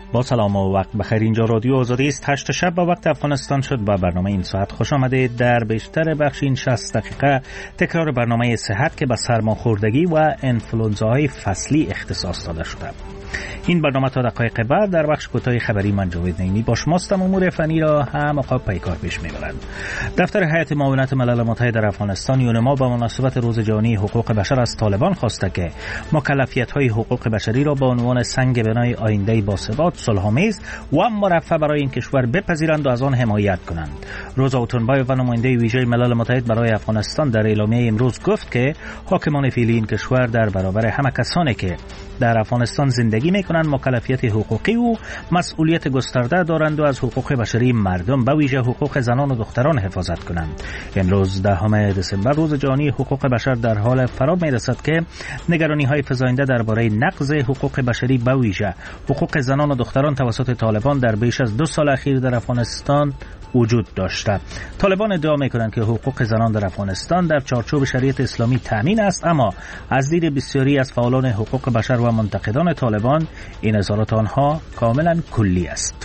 با سلام و وقت بخیر. اینجا رادیو آزادی است. 8 شب با وقت افغانستان شد و برنامه این ساعت خوش آمده. در بیشتر بخش این 60 دقیقه تکرار برنامه صحت که به سرماخوردگی و انفلوئنزاهای فصلی اختصاص داده شده. این برنامه تا دقایق بعد در بخش کوتاه خبری من جاوید نعیمی با شماستم. امور فنی را هم آقا پیکار پیش میبرند. دفتر هیئت معاونت ملل متحد در افغانستان یونما با مناسبت روز جهانی حقوق بشر از طالبان خواسته که مکلفیت‌های حقوق بشری را به عنوان سنگ بنای آینده باثبات، صلح‌آمیز و مرفه برای این کشور بپذیرند و از آن حمایت کنند. روزا اوتونبایوف و نماینده ویژه ملل متحد برای افغانستان در اعلامیه امروز گفت که حاکمان فعلی این کشور در برابر همه کسانی که در افغانستان زندگی میکنند مکلفیت حقوقی و مسئولیت گسترده دارند و از حقوق بشری مردم به ویژه حقوق زنان و دختران حفاظت کنند. امروز 10 دسامبر روز جهانی حقوق بشر در حال فرا میرسد که نگرانی‌های فزاینده درباره نقض حقوق بشری به ویژه حقوق زنان و دختران توسط طالبان در بیش از 2 سال اخیر در افغانستان وجود داشته. طالبان ادعا میکنند که حقوق زنان در افغانستان در چارچوب شریعت اسلامی تامین است، اما از دید بسیاری از فعالان حقوق بشر و منتقدان طالبان این اظهارات آنها کاملا کلی است.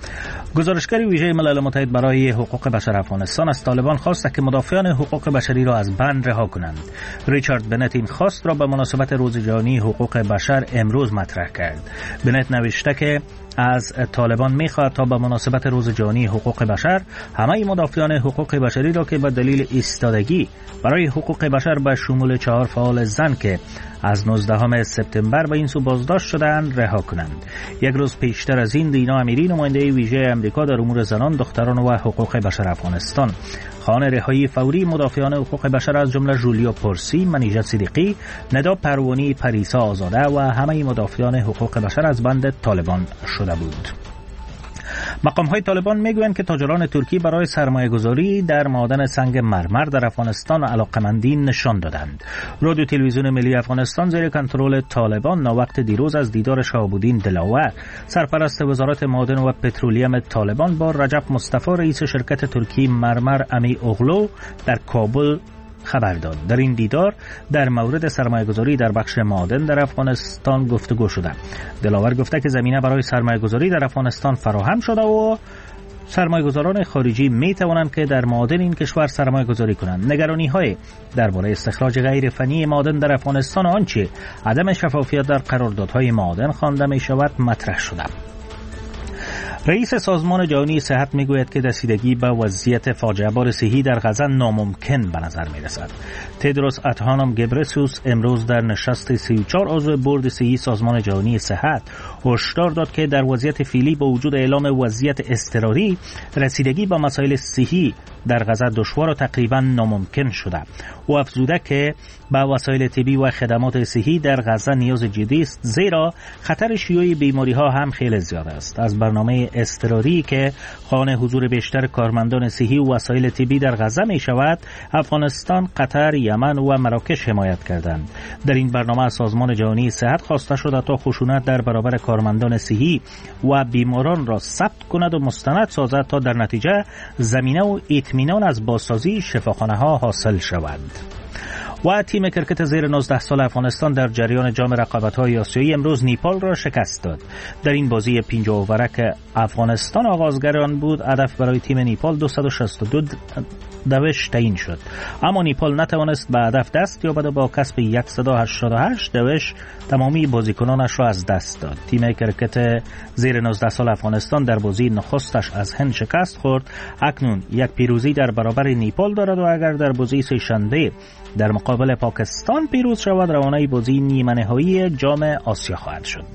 گزارشگر ویژه ملل متحد برای حقوق بشر افغانستان از طالبان خواست که مدافعان حقوق بشری را از بند رها کنند. ریچارد بنت این خواست را به مناسبت روز جهانی حقوق بشر امروز مطرح کرد. بنت نوشته که از طالبان میخواهد تا به مناسبت روز جهانی حقوق بشر همه مدافعان حقوق بشری را که به دلیل ایستادگی برای حقوق بشر به شمول 4 فعال زن که از 19 سپتامبر به این سو بازداشت شدند رها کنند. یک روز پیشتر از این دینا امیری نماینده ویژه امریکا در امور زنان، دختران و حقوق بشر افغانستان خواهان رهایی فوری مدافعان حقوق بشر از جمله جولیا پورسی، منیژه صدیقی، ندا پروانی، پریسا آزاده و همه مدافعان حقوق بشر از بند طالبان شده بود. مقام‌های طالبان میگویند که تاجران ترکی برای سرمایه‌گذاری در معدن سنگ مرمر در افغانستان علاقه‌مندی نشان دادند. رادیو تلویزیون ملی افغانستان زیر کنترل طالبان ناوقت دیروز از دیدار شهاب‌الدین دلاور، سرپرست وزارت معادن و پترولیم طالبان با رجب مصطفی رئیس شرکت ترکی مرمر امی اغلو در کابل خبر داد. در این دیدار در مورد سرمایه‌گذاری در بخش معادن در افغانستان گفتگو شده. دلاور گفته که زمینه برای سرمایه‌گذاری در افغانستان فراهم شده و سرمایه‌گذاران خارجی می‌توانند که در معادن این کشور سرمایه‌گذاری کنند. نگرانی‌های درباره استخراج غیر فنی معادن در افغانستان آنچه عدم شفافیت در قراردادهای معادن خوانده می‌شود مطرح شده. رئیس سازمان جهانی صحت میگوید که رسیدگی به وضعیت فاجعه بار صحی در غزه ناممکن به نظر میرسد. تدروس ادهانوم گبرسوس امروز در نشست 34 عضو بورد صحی سازمان جهانی صحت هشدار داد که در وضعیت فعلی با وجود اعلام وضعیت اضطراری رسیدگی به مسائل صحی در غزه دشوار و تقریبا ناممکن شده. او افزوده که به وسایل طبی و خدمات صحی در غزه نیاز جدی است، زیرا خطر شیوع بیماری‌ها هم خیلی زیاد است. از برنامه اضطراری که خواهان حضور بیشتر کارمندان صحی و وسایل طبی در غزه می شود، افغانستان، قطر، یمن و مراکش حمایت کردند. در این برنامه از سازمان جهانی صحت خواسته شده تا خشونت در برابر کارمندان صحی و بیماران را ثبت کند و مستند سازد تا در نتیجه زمینه و اطمینان از بازسازی شفاخانه‌ها حاصل شود. و تیم کرکت زیر 19 سال افغانستان در جریان جام رقابت‌های آسیایی امروز نیپال را شکست داد. در این بازی 5 اووره که افغانستان آغازگر آن بود، هدف برای تیم نیپال 262 دوش تعیین شد، اما نیپال نتوانست به هدف دست یابد و با کسب 188 دوش تمامی بازیکنانش را از دست داد. تیم کرکت زیر 19 سال افغانستان در بازی نخستش از هند شکست خورد. اکنون یک پیروزی در برابر نیپال دارد و اگر در بازی سه‌شنبه در مقابل پاکستان پیروز شود، روانه بازی نیمه نهایی جام آسیا خواهد شد.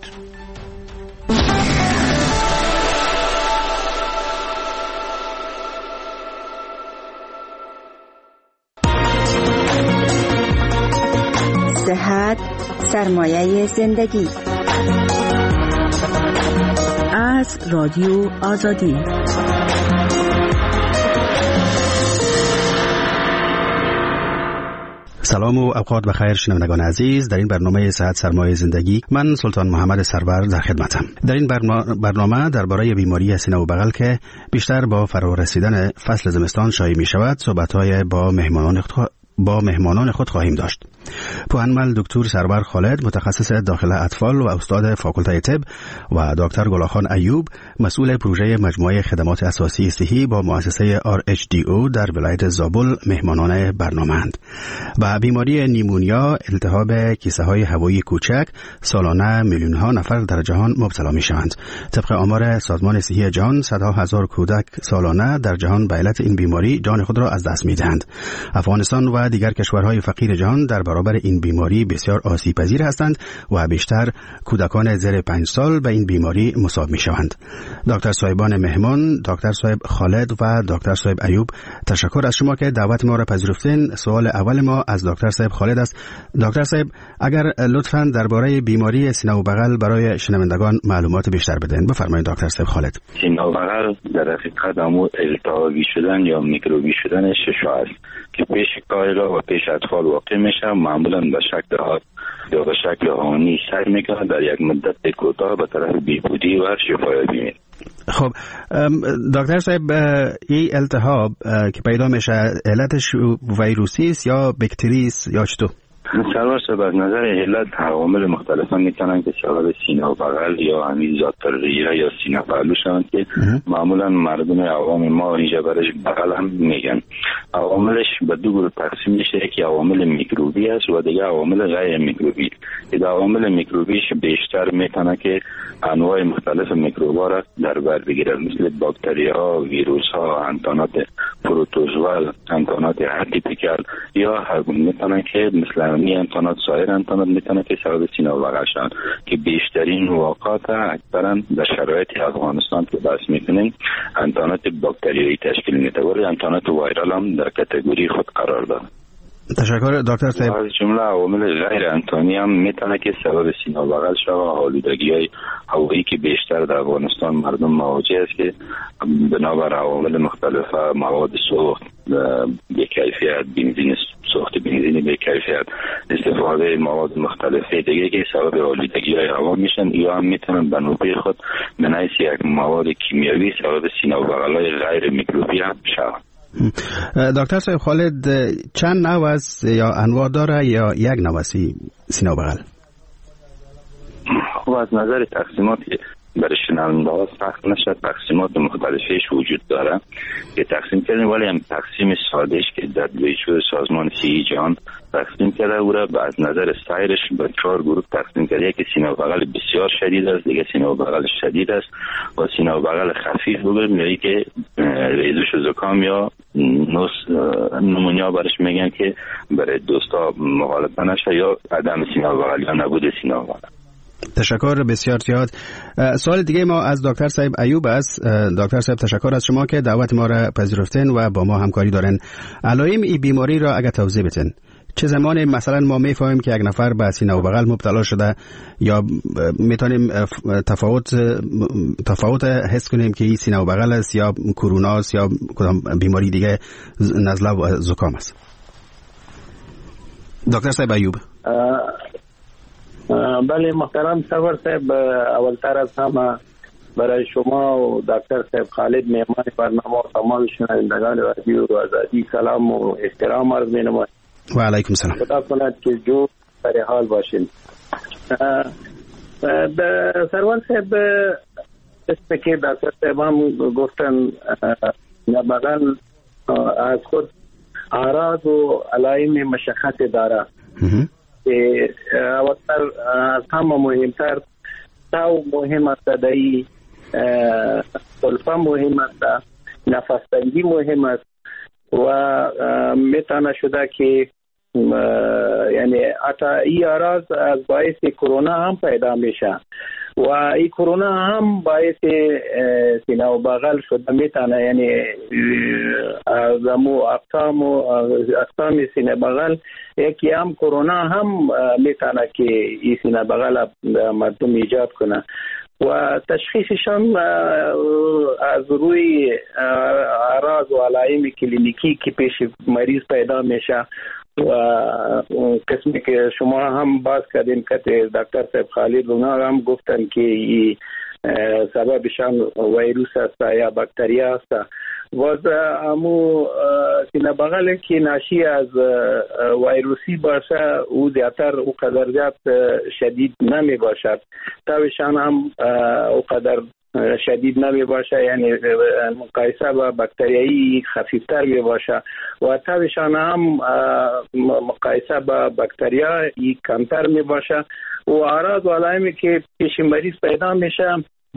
صحت سرمایه زندگی از رادیو آزادی. سلام و اوقات بخیر شنوندگان عزیز. در این برنامه صحت سرمایه زندگی من سلطان محمد سرور در خدمتم. در این برنامه درباره بیماری سینه و بغل که بیشتر با فرا رسیدن فصل زمستان شایع می شود صحبت‌های با مهمانان خود خواهیم داشت. پوهنمل دکتر سرور خالد متخصص داخل اطفال و استاد فاکولته طب و دکتر گلاخان ایوب مسئول پروژه مجموعه خدمات اساسی صحی با مؤسسه RHDO در ولایت زابل مهمانان برنامه‌اند. با بیماری نیمونیا التهاب کیسه های هوایی کوچک سالانه میلیون ها نفر در جهان مبتلا می شوند. طبق آمار سازمان صحی جهان صدها هزار کودک سالانه در جهان به علت این بیماری جان خود را از دست می دهند. افغانستان و دیگر کشورهای فقیر جهان در برابر این بیماری بسیار آسیب پذیر هستند و بیشتر کودکان زیر 5 سال به این بیماری مصاب می شوند. دکتر صاحبان مهمان، دکتر صاحب خالد و دکتر صاحب ایوب، تشکر از شما که دعوت ما را پذیرفتین. سوال اول ما از دکتر صاحب خالد است. دکتر صاحب اگر لطفاً درباره بیماری سینه و بغل برای شنوندگان معلومات بیشتر بدین. بفرمایید دکتر صاحب خالد. سینه و بغل در حقیقت التهابی شدن یا میکروبی شدن ششا است که پیش کایلا و پیش اطفال واقع میشه. معمولا به شکل آب یا به شکل آنی سر میکنه، در یک مدت کوتاه به طرف بیهودی و شفایابی میره. خب دکتر صاحب این التهاب که پیدا میشه علتش ویروسی است یا باکتری است یا چطور؟ سرور صاحب از نظر علت عوامل مختلفا میتونن که سبب سینه و بغل یا همین ذات ریه یا سینه پهلو شوند که معمولا مردم عوام ما اینجا برش بغل هم میگن. عواملش به دو گروه تقسیم میشه، یکی عوامل میکروبی است و دیگه عوامل غیر میکروبی. این عوامل میکروبیش بیشتر میتونه که انواع مختلف میکروبا را در بر بگیرد، مثل باکتریاها، ویروسها، انتانات پروتوزوال، انتانات اتیپیکال، یا میتونه که مثل انتانات سایر انتانات میتونه که سبب سینه و بغل شوند که بیشترین واقعات اکثرا در شرایط افغانستان که بحث میکنیم انتانات باکتریایی تشکیل میده، ولی انتانات وایرال هم در کاتگوری خود قرار داره. تشکر دکتر صاحب. از جمله عوامل غیر انتانی هم میتونه که سبب سینه و بغل شود. آلودگی‌های هوایی که بیشتر در افغانستان مردم مواجه است که بنابر عوامل مختلف، مواد سوخت به کیفیت، بنزین سوخت بنزین به کیفیت، استفاده مواد مختلف دیگه که سبب آلودگی‌های هوا میشن، یا هم میتونن به نوبه خود من حیث یک مواد کیمیاوی سبب سینه و بغل‌های غیر میکروبی هم شود. دکتر صاحب خالد چند نوع است یا انواع داره یا یک نوع است سینه و بغل؟ خب از نظر تقسیمات برای شنونده ها سخت نشد، تقسیمات مختلفش وجود داره که تقسیم کردیم، ولی هم تقسیم سادهش که در WHO سازمان صحی جهان تقسیم کرده او را از نظر سایرش به 4 گروه تقسیم کرده. یکی سینه و بغل بسیار شدید است، دیگه سینه و بغل شدید است و سینه و بغل خفیف بگیم، یعنی که ریزش زکام یا نمونیا برش میگن که برای دوستا مغالطه نشه، یا عدم سینه و بغل یا نبود سینه و بغل. تشکر بسیار زیاد. سوال دیگه ما از دکتر صاحب ایوب است. دکتر صاحب تشکر از شما که دعوت ما را پذیرفتین و با ما همکاری دارین. علائم این بیماری را اگه توضیح بدین. چه زمانی مثلا ما میفهمیم که یک نفر به سینه و بغل مبتلا شده، یا میتونیم تفاوت حس کنیم که این سینه و بغل است یا کرونا است یا کدام بیماری دیگه، نزله و زکام است؟ دکتر صاحب ایوب. بله محترم سرور صاحب، اولتر از همه برای شما و دکتر صاحب خالد مهمان برنامه و تمام شنوندگان رادیو آزادی سلام و احترام عرض می‌نمایم. و علیکم سلام. خدا کند که جو در حال باشین. سرور صاحب اسم که دکتر صاحب هم گفتن بغل از خود اعراض و علائم مشخص داره که اولتر از همه مهمتر تاو مهم است، دایی سلفه مهم است، نفس تنگی مهم است و میتونه شده که یعنی حتی این اعراض از باعث کرونا هم پیدا میشه و این کرونا هم باعث سینه و بغل شده میتونه، یعنی از اقسام سینه بغل یکی هم کرونا هم میتونه که این سینه بغل مردم ایجاد کنه و تشخیصش هم از روی اعراض و علائم کلینیکی که پیش مریض پیدا میشه و قسمی که شما هم باز کردین که دکتر صاحب خالد اونا هم گفتن که سببشان ویروس است یا باکتریا است و امو سینه بغل که ناشی از ویروسی باشه او زیادتر او قدر زیاد شدید نمی باشد، تاویشان هم او قدر شدید نمی باشه، یعنی مقایسه با بکتریایی خفیفتر می باشه و تاویشان هم مقایسه با بکتریایی کمتر می باشه و اعراض و علائمی که پیش مریض پیدا میشه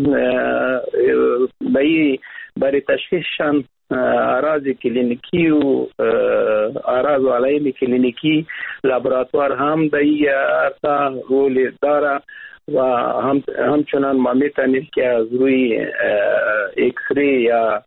برای تشخیصشان اعراض کلینیکی و اعراض و علائم کلینیکی لابراتوار هم در این عرصه رول داره و همچنان ما میتونیم که از روی ایکس ری یا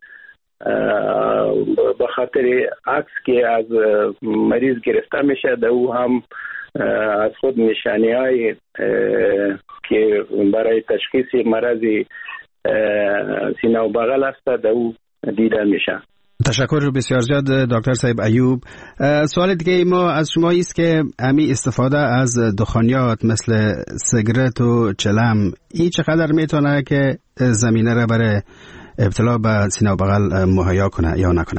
به خاطر عکس که از مریض گرفته میشه در او هم از خود نشانی های که برای تشخیص مرض سینه و بغل است در او دیده میشه. تشکر بسیار زیاد دکتر صاحب ایوب. سوال دیگه ما از شما است که امی استفاده از دخانیات مثل سیگرت و چلم این چقدر میتونه که زمینه را برای ابتلا به سینه و بغل مهیا کنه یا نکنه؟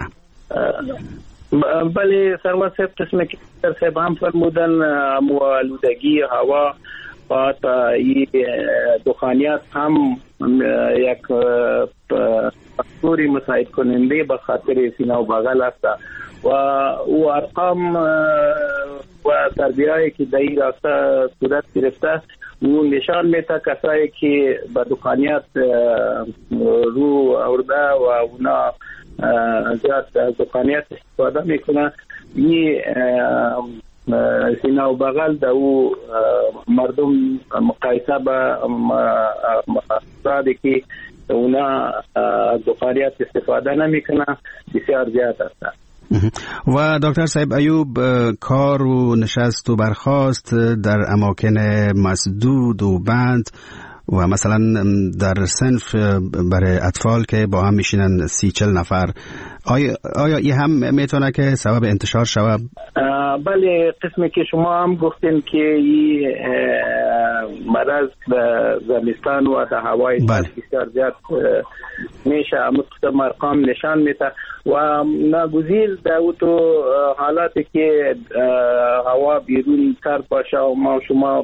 بله سرور صاحب، قسم که صاحب هم فرمودن آلودگی هوا و دخانیات هم یک فاکتوری مساعد کننده به خاطر سینه و بغل است و او ارقام و تربیه‌ای که در این راسته صورت گرفته او نشان میده کسایی که به دخانیات رو آورده و اونا زیاد از دخانیات استفاده میکنه، این سینه و بغل در او مردم مقایسه با افرادی که اونا از دخانیات استفاده نمیکنه بسیار زیاد است. و دکتر صاحب ایوب، کار و نشست و برخاست در اماکن مسدود و بند و مثلا در صنف برای اطفال که با هم میشینن 30-40 نفر، آیا این هم میتونه که سبب انتشار شود؟ بله، قسمی که شما هم گفتین که این مرض زمستان و در هوای بسیار زیاد میشه، مقدم ارقام نشان میده و ناگزیر در تو حالاتی که هوا بیرون تر باشه و ما شما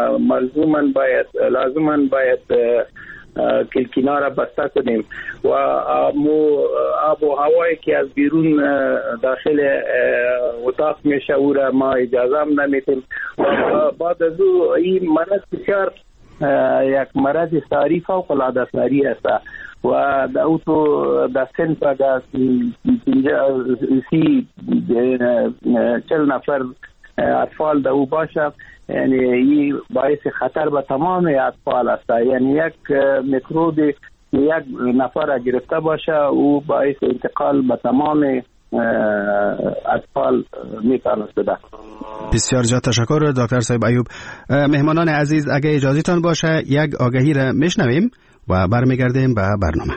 لازماً باید کلکینا را بسته کنیم و آب و هوایی که از بیرون داخل اتاق میشه او را ما اجازه هم نمیتیم و بعد از او این مرض بسیار یک مرض ساری فوق العاده ساری است و در او تو در صنف در 40 نفر اطفال در او باشه، یعنی این باعث خطر به تمام اطفال است، یعنی یک میکروب یک نفر گرفته باشه او باعث انتقال به تمام اطفال میتونه شده. بسیار زیاد تشکر دکتر صاحب ایوب. مهمانان عزیز، اگه اجازهتان باشه یک آگهی را میشنویم و برمیگردیم به برنامه.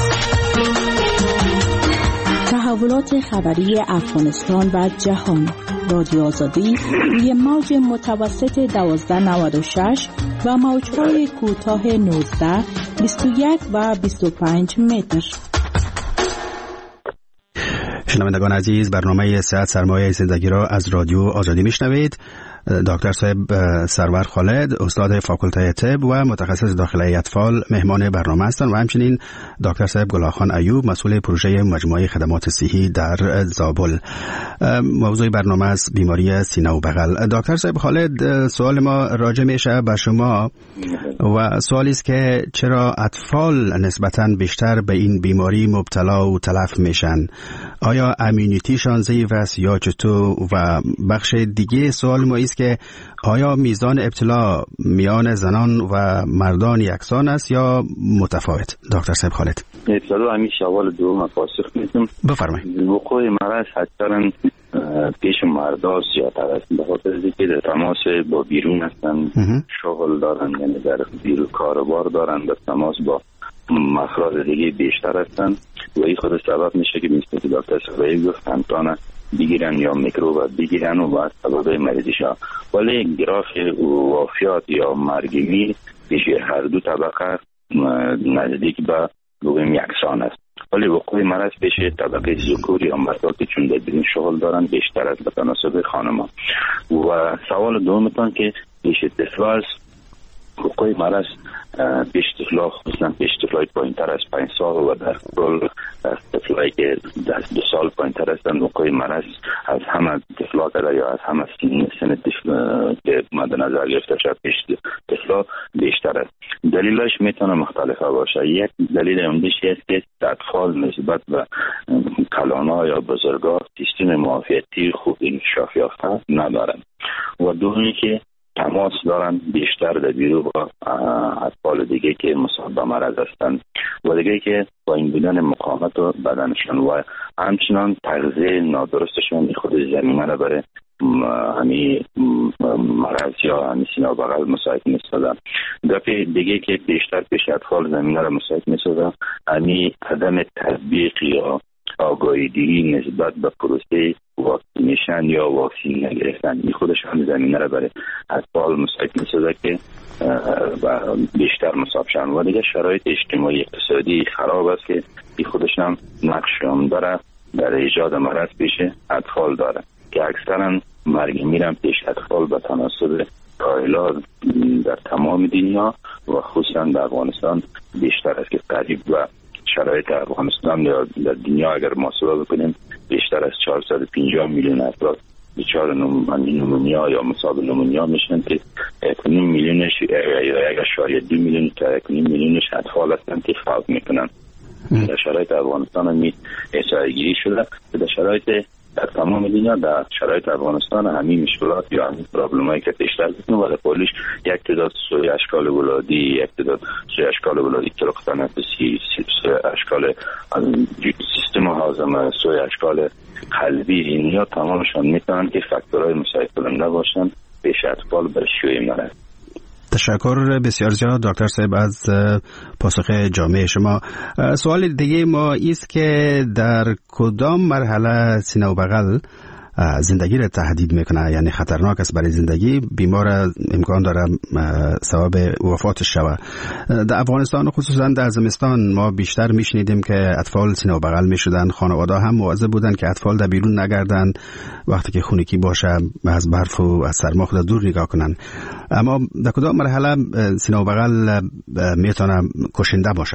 تحولات خبری افغانستان و جهان، رادیو آزادی روی موج متوسط 1296 و موج‌های کوتاه 19، 21 و 25 متر. شنوندگان عزیز، برنامه صحت سرمایه زندگی را از رادیو آزادی میشنوید. دکتر صاحب سرور خالد، استاد فاکولته طب و متخصص داخلی اطفال مهمان برنامه هستند و همچنین دکتر صاحب گلاخان ایوب، مسئول پروژه مجموعه خدمات صحی در زابل. موضوع برنامه است بیماری سینه و بغل. دکتر صاحب خالد، سوال ما راجع میشه به شما و سوالی است که چرا اطفال نسبتاً بیشتر به این بیماری مبتلا و تلف میشن؟ آیا امیونیتیشان ضعیف است یا چطور؟ و بخش دیگه سوال ما است که آیا میزان ابتلا میان زنان و مردان یکسان است یا متفاوت؟ دکتر صاحب خالد. ابتلا همین سوال دوم پاسخ میدم. بفرمایید. وقوع مرض حتما پیش مردا زیادتر است، به خاطر اینکه در تماس با بیرون هستن، شغل دارن، یعنی در بیرون کاروبار دارن، در تماس با افراد دیگه بیشتر هستن و این خود سبب میشه که مثل که دکتر صاحب گفت امکان بگیرن یا میکروب بگیرن و بعد سبب مریضی شد. ولی گراف وفیات یا مرگی پیش هر دو طبقه نزدیک به بگویم یکسان است. ولی وقوع مرض پیش طبقه ذکوری یا مردات چون در بدین شغل دارن بیشتر از به تناسب خانم‌ها. و سوال دومتان که پیش طفل وقوع مرض پیش طفلا خصوصا پیش طفلای پایین‌تر از 5 سال و در کل طفلایی که در 2 سال پایین‌تر هستند وقوع مرض از همه طفلا یا از همه سن طفل که مد نظر گرفته شد پیش طفلا بیشتر است. دلیلش میتونه مختلفه باشه. یک دلیل عمده‌اش است که اطفال نسبت به کلان‌ها یا بزرگ‌ها سیستم معافیتی خوب انکشاف یافته ندارند و دومی که تماس دارن بیشتر در بیرو با اطفال دیگه که مصاب به مرض هستند و دیگه که با این بودن مقاومت و بدنشان و همچنان تغذیه نادرستشون خود زمینه را برای همین مرض یا همین سینه بغل مساعد می‌سازه. دفعه دیگه که بیشتر پیش اطفال زمینه را مساعد می‌سازه همین عدم تطبیق یا آگاهی دیگی نسبت به پروسه واکسینیشن یا واکسین نگرفتن این خودش هم زمینه را برای اطفال مساعد می‌سازه که بیشتر مصاب شدن و دیگه شرایط اجتماعی اقتصادی خراب است که این خودش هم نقش داره در ایجاد مرض پیش اطفال داره که اکثرا مرگ میرن پیش اطفال به تناسب کایلا در تمام دنیا و خصوصا در افغانستان بیشتر است که قریب و شرایط افغانستان یا در دنیا اگر محاسبه بکنیم بیشتر از 450 میلیون افراد دچار نمونیا یا مصاب نمونیا میشن که 1.5 میلیونش یا 1.2 میلیون تا 1.5 میلیونش اطفال هستند که فوت میکنن. در شرایط افغانستان هم احصایه گیری شده در شرایط در تمام دنیا در شرایط افغانستان همین مشکلات یا همین پرابلمایی که پیشتر بکنه و در پولیش یک تعداد سوی اشکال ولادی یک تعداد سوی اشکال ولادی طرق تنفسی سوی اشکال سیستم هاضمه سوی اشکال قلبی اینیا تمامشان میتونن که فاکتورهای مساعد کننده باشن پیش اطفال به شیوع مرض. تشکر بسیار زیاد دکتر صاحب از پاسخ جامع شما. سوال دیگه ما است که در کدام مرحله سینه و بغل زندگی را تهدید میکنه، یعنی خطرناک است برای زندگی، بیمار امکان داره سبب وفاتش شود. در افغانستان خصوصا در زمستان ما بیشتر میشنیدیم که اطفال سینه و بغل میشدن، خانواده هم مواظب بودن که اطفال در بیرون نگردن، وقتی که خونگی باشه از برف و از سرما خود دور نگاه کنن. اما در کدام مرحله سینه و بغل میتونه کشنده باشه؟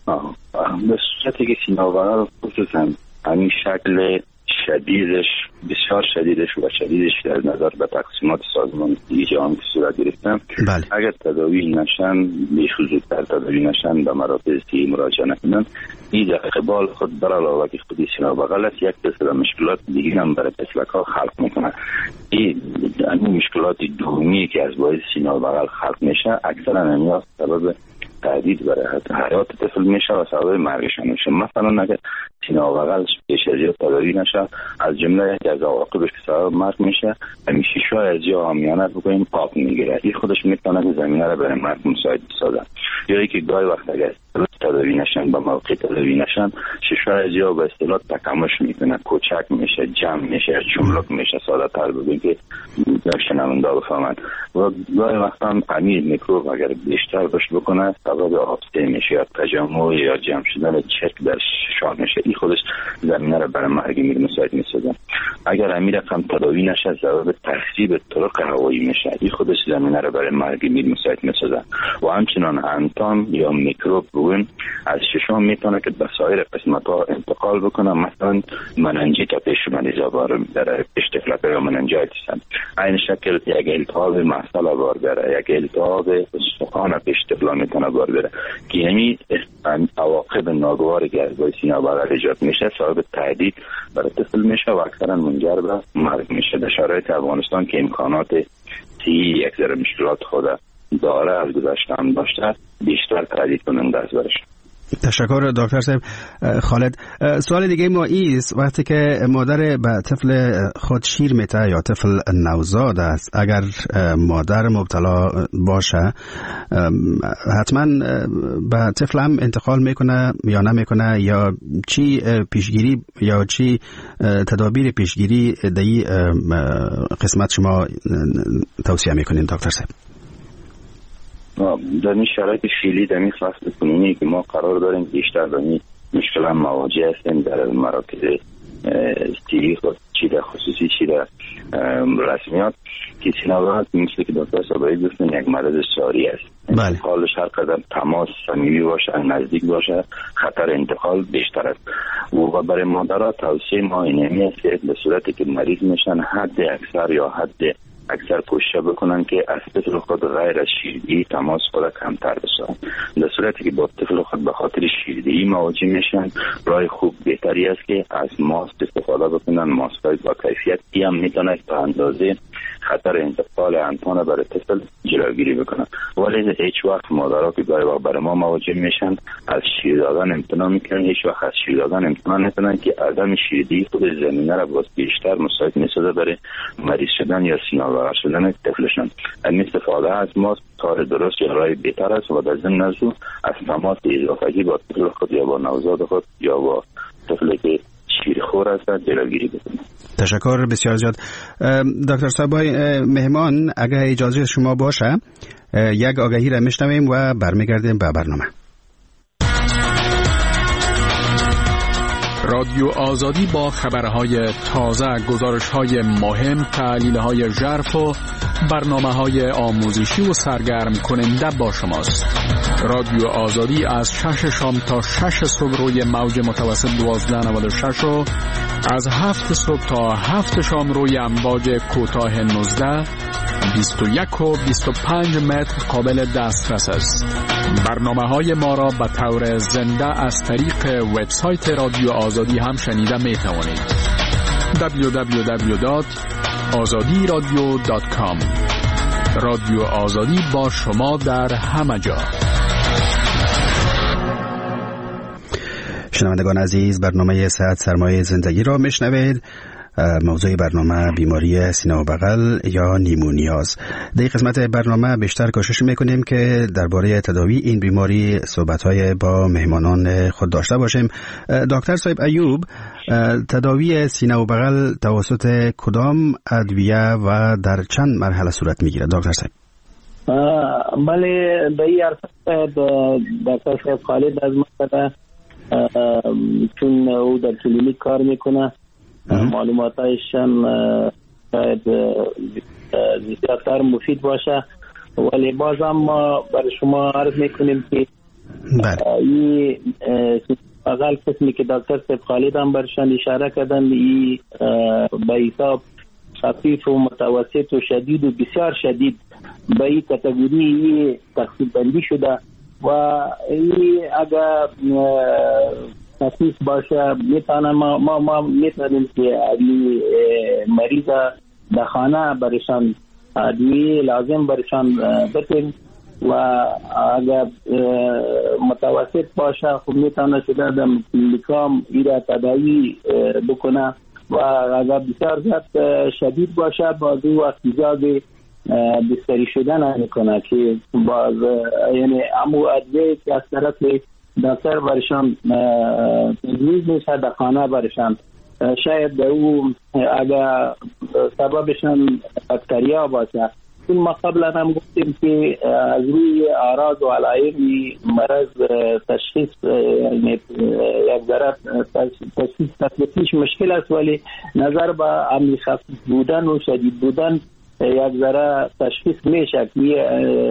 به صورتی که سینه و بغل خصوصا همین شکل شدیدش بسیار شدیدش و شدیدش در نظر به تقسیمات سازمان جهانی که صورت گرفتن اگر تداوی نشن بیخصوص‌تر تداوی نشن به مراکز صحی مراجعه نکنن این در قبال خود بر علاوه که خودی سینه و بغل است یک سلسله مشکلات دیگه هم برای طفلک‌ها خلق میکنه. این مشکلات دومی که از باعث سینه و بغل خلق میشه اکثرا همین سبب تهدید برای حیات طفل میشه و سبب مرگشان میشه. مثلا اگر سینه و بغل پیش از یا تداوی نشه از جمله یکی از عواقبش که سبب مرگ میشه همیشه شاید از یا همیانت بکنیم پاک میگیره. این خودش میتونه که زمینه را برای مرگ مساعد بسازه. یا اینکه گاهی وقت اگر تداوی نشن با موقع تداوی نشن ششای از یا به اصطلاح تکمش میکنه، کوچک میشه، جمع میشه، چملک میشه، ساده تر بگیم که شنونده بفهمند. و گاهی وقت هم همین میکروب اگر بیشتر باش بکنه سبب آبسته میشه یا تجمع یا جمع شدن چرک در ششار میشه. این خودش زمینه را برای مرگ میر مساعد میسازه. اگر همین رقم تداوی نشه سبب تخریب طرق هوایی میشه. این خودش زمینه را برای مرگ میر مساعد میسازه. و همچنان انتان یا میکروب بگیم از ششم میتونه که به سایر قسمت ها انتقال بکنه. مثلا مننجیت پیش مریضا بار در پیش طفلک یا مننجایتیس این شکل یک التهاب مفصل بار بره، یک التهاب استخوان پیش طفلا میتونه بار بره که یعنی عواقب ناگواری که از باعث سینه و بغل ایجاد میشه سبب تهدید برای طفل میشه و اکثرا منجر به مرگ میشه. در شرایط افغانستان که امکانات صحی یک ذره مشکلات خود داره از گذشته هم داشته بیشتر تهدید کننده است برش. تشکر دکتر صاحب. خالد، سوال دیگه ما ایست وقتی که مادر به طفل خود شیر میته یا طفل نوزاد است اگر مادر مبتلا باشه حتما به طفل هم انتقال میکنه یا نمیکنه یا چی پیشگیری یا چی تدابیر پیشگیری در این قسمت شما توصیه میکنین دکتر صاحب؟ در این شرایط فعلی در این فصل کنونی که ما قرار داریم بیشتر در این مشکل هم مواجه هستیم در مراکز تیری خود، چی در خصوصی چی در رسمیات، که سینه مثل که دکتر صابری گفتن یک مرض ساری است. انتقالش هر قدر تماس صمیمی باشه، نزدیک باشه، خطر انتقال بیشتر است. و برای مادرها توصیه ما اینمی است که به صورتی که مریض میشن حد اکثر یا حد اکثر کوشش بکنن که از طفل خود غیر از شیردهی تماس خود کمتر بسازن. در صورتی که با طفل خود به خاطر شیردهی مواجه میشن، راه خوب بهتری است که از ماسک استفاده بکنن. ماسک‌های با کیفیت هم میتونه تا اندازه خطر انتقال انتان برای طفل جلوگیری بکنن. ولی هیچ وقت مادرها که گاهی وقت برای ما مواجه میشن از شیر دادن امتناع میکنن، هیچ وقت از شیر دادن امتناع نکنن که عدم شیردهی خود زمینه را باز بیشتر مساعد میسازه برای مریض شدن یا سینه بغل شدن طفلشان. این استفاده از ماسک کار درست یا راه بهتر است و در ضمن از از تماس اضافگی با طفل خود یا با نوزاد خود یا با طفلی که شیرخور است جلوگیری بکنه. تشکر بسیار زیاد. دکتر صابای مهمان، اگر اجازه شما باشه یک آگهی را میشنویم و برمیگردیم به برنامه. رادیو آزادی با خبرهای تازه، گزارش‌های مهم، تحلیل‌های ژرف و برنامه‌های آموزشی و سرگرم کننده با شماست. رادیو آزادی از 6 شام تا 6 صبح روی موج متوسط 1296 و از 7 صبح تا 7 شام روی امواج کوتاه 19 21 و 25 متر قابل دسترس است. برنامه‌های ما را به طور زنده از طریق وبسایت رادیو آزادی هم شنیده می توانید. www.azadiradio.com. رادیو آزادی با شما در همه جا. شنوندگان عزیز، برنامه صحت سرمایه زندگی را میشنوید. موضوع برنامه بیماری سینه و بغل یا نیمونیاز. در این قسمت برنامه بیشتر کوشش میکنیم که درباره تداوی این بیماری صحبت‌های با مهمانان خود داشته باشیم. دکتر صاحب ایوب، تداوی سینه و بغل توسط کدام ادویه و در چند مرحله صورت میگیرد دکتر صاحب؟ بله، به این عرصه دکتر صاحب خالد از مقصد چون او در کلینیک کار میکنه، معلوماتایشان شاید زیادتر مفید باشه، ولی باز هم ما برای شما عرض میکنیم که این اقل قسمی که دکتر صاحب خالد هم برشان اشاره کردن، این به حساب خفیف و متوسط و شدید و بسیار شدید به این کاتگوری تقسیم بندی شده و این اگر خفیف باشه میتونه ما میتونیم که مریض در خانه برشان ادویه لازم برشان بتیم و اگر متوسط باشه خب میتونه شده در کلینیکام ایره تداوی بکنه و اگر بسیار زیاد شدید باشه باز او احتیاج بستری شدن میکنه که باز یعنی امو ادویه که از طرف دکتر برشان تجویز میشه در خانه برشان شاید او اگر سببشان بکتریا باشه. این ما قبلا هم گفتیم که از روی اعراض و علائم مرض تشخیص یعنی یک ذره تشخیص مشکل است، ولی نظر به عمیق خفیف بودن و شدید بودن یک ذره تشخیص میشه که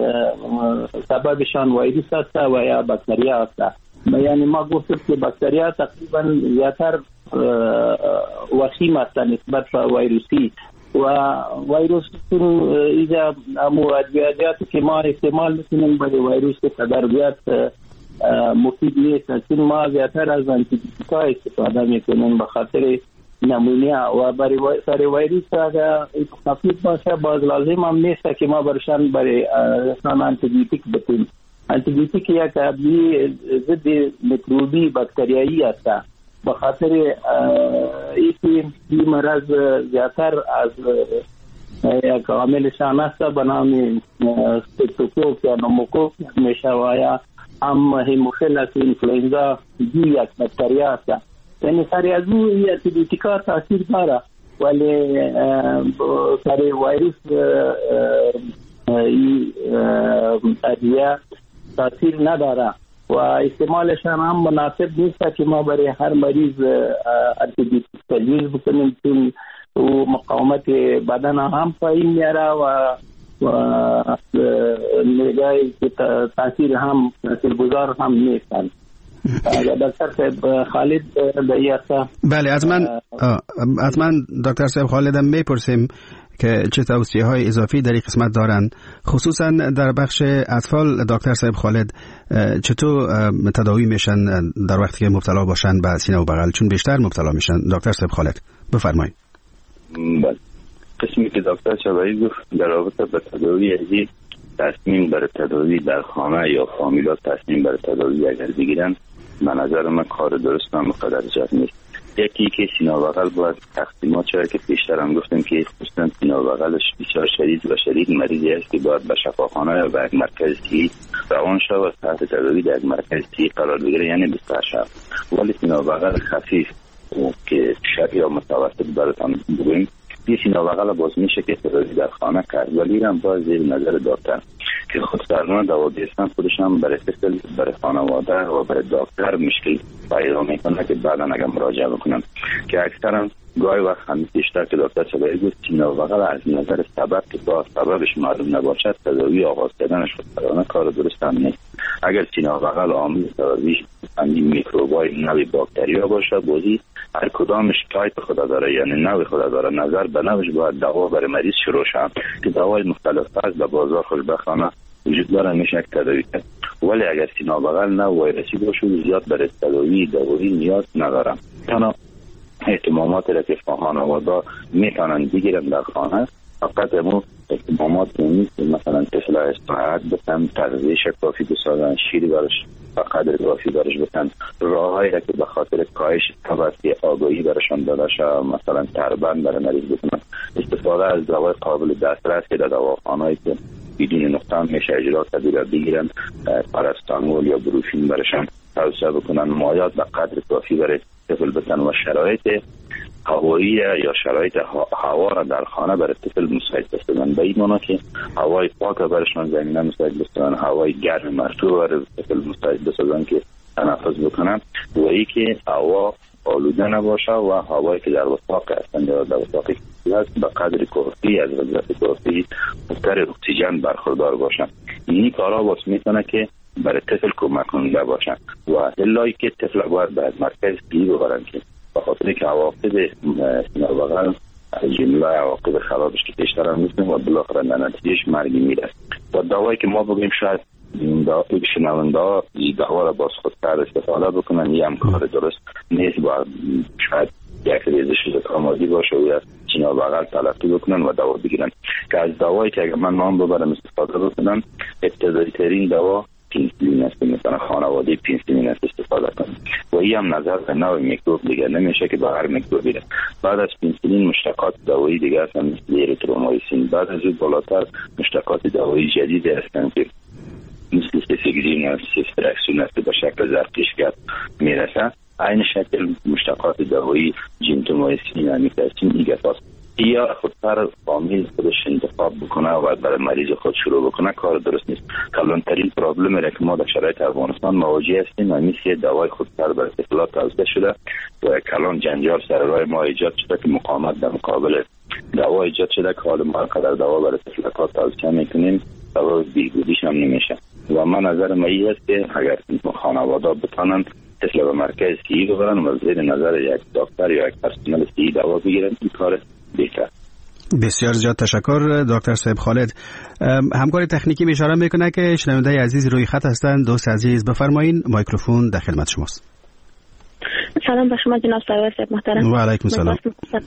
سببشان ویروس است و یا بکتریا است. یعنی ما گفتیم که بکتریا تقریبا زیادتر وسیع است نسبت به ویروسی و ویروس اینجا ادویاتی که ما استعمال میکنیم برای ویروس تدارکات مفید نیست، چون ما زیادتر از آنتیبیوتیکا استفاده میکنیم به خاطر نمونیا و برای سر ویروس اگر خفیف باشه باز لازم هم نیست که ما برشان برای آنتیبیوتیک بتیم. آنتیبیوتیک یک ادویه ضد میکروبی بکتریایی است، به خاطر این مرض زیادتر از یک عاملشان است به نام ستوکوک یا نوموکوک میشه و یا هم هیموفیلس اینفلوئنزا یک بکتریا است. یعنی سر از او این آنتیبیوتیکا تاثیر داره ولی سر ویروس این ادویه تاثیر نداره و استعمالش هم مناسب نیست که ما برای هر مریض آنتیبیوتیک تجویز بکنیم، چون او مقاومت بدن هم پایین میاره و نگاهی که تاثیر هم تاثیرگذار هم نیستن. دکتر صاحب خالد دیاسا. بله، از من دکتر صاحب خالدم میپرسیم که چه توصیه های اضافی در این قسمت دارن، خصوصا در بخش اطفال. دکتر صاحب خالد چطور تداوی میشن در وقتی که مبتلا باشن به سینه و بغل، چون بیشتر مبتلا میشن؟ دکتر صاحب خالد بفرمایید. بله، قسمی که دکتر شبایی گفت در رابطه با تداوی ازی، تصمیم برای تداوی در خانه یا فامیلات تصمیم برای تداوی اگر بگیرن، به نظر من کار درست هم قدر جد نیست. یکی که سینه و بغل باید تقسیمات شده که پیشتر هم گفتم که خصوصا سینه و بغلش بسیار شدید مریضی است که باید به شفاخانه یا به یک مرکز صحی روان شود و تحت تداوی در یک مرکز صحی قرار بگیره، یعنی بستر شود. ولی سینه و بغل خفیف که شب یا متوسط براتون بگویم، یه سینه و بغل باز میشه که تداوی در خانه کرد، ولی هم باز زیر نظر دکتر که خودسرانه دوا گرفتن خودش هم برای طفل، برای خانواده و برای دکتر مشکل پیدا میکنه که بعدا اگر مراجعه بکنن، که اکثرا گاهی وقت هم بیشتر که دکتر چبایی گفت سینه و بغل از نظر سبب که با سببش معلوم نباشد تداوی آغاز کردنش خودسرانه کار درست هم نیست. اگر سینه و بغل عامل تداویش میکروبای نوع باکتریا باشه، بازی هر کدامش تایپ خدا داره، یعنی نوع خدا داره، نظر به نوعش باید دوا برای مریض شروع شد که دوای مختلف از به بازار خوشبختانه وجود داره، میشه تداوی کرد. ولی اگر سینه و بغل نه ویروسی باشه زیاد برای تداوی دارویی نیاز ندارم. تنها اهتمامات را که خانواده میتونن بگیرن در خانه فقط امو اهتمامات نیست، مثلا طفل استراحت بتن، تغذیه کافی بسازن، شیر برش فقط کافی برش بتن، راههایی را که به خاطر کاهش توسط آگاهی برشان داده شد، مثلا تربند برای مریض بکنن، استفاده از دوای قابل دسترس که در دواخانه‌ای که بدون نقطه میشه اجرا کرده بگیرن، پاراستامول یا بروفین برشان توصیه بکنن، مایات به قدر کافی برای طفل بتن و شرایط هوایی یا شرایط هوا را در خانه برای طفل مساعد بسازن، به این معنی که هوای پاک برشان زمینه مساعد بسازن، هوای گرم مرطوب برای طفل مساعد بسازن که تنفس بکنن، و ای که هوا آلوده نباشه و هوایی که در وساق هستند یا در وساق هست به قدر کافی از وضعیت کافی مقدار اکسیژن برخوردار باشن. این کارا باعث میکنه که برای طفل کمک کننده باشن و الا که طفل باید به مرکز صحی ببرن که به خاطر که عواقب سینه و بغل جمله عواقب خرابش که پیشتر هم می‌بینیم و بالاخره نتیجهش مرگی میره. و دوایی که ما بگیم شاید شنونده ها دوا را باز خودکار استفاده بکنن، یه هم کار درست نیست، باید شاید یک ریزش زکامازی باشه و از سینه و بغل تلقی بکنن و دوا بگیرن، که از دوایی که اگر من نام ببرم استفاده بکنن، ابتدایی ترین دوا پنسیلین است، مثلا خانواده پنسیلین است استفاده کنن و این هم نظر به نوع میکروب دیگه نمیشه که به هر میکروبی ده. بعد از پنسیلین مشتقات دوایی دیگه هستن مثل اریترومایسین، بعد از اون بالاتر مشتقات دوایی جدید هستن که مثل سیفیگرین است، سیفترکسون است به شکل زرتشت میرسن، این شکل مشتقات دوایی جنتومایسین و میکاسین دیگه هست. یا خودسر فامیل خودش انتخاب بکنه و برای مریض خود شروع بکنه کار درست نیست. کلانترین پرابلم را که ما در شرایط افغانستان مواجه هستیم و مثل دوای خودسر برای طفلات توسعه شده و کلان جنجال سر راه ما ایجاد شده که مقاومت در مقابل دوا ایجاد شده که حال ما قدر دوا برای طفلات توسعه میکنیم دوا بیهودیش هم نمیشه. و من نظر من این است که اگر خانواده بتانن طفل به مرکز صحی ببرن و زیر نظر یک دکتر یا یک پرسنل صحی دوا بگیرن، این کار بهتر. بسیار زیاد تشکر دکتر صاحب خالد. همکار تکنیکی اشاره میکنه که شنونده عزیز روی خط هستند. دوست عزیز بفرمایید، میکروفون در خدمت شماست. سلام به شما جناب سرور صاحب محترم. و علیکم السلام.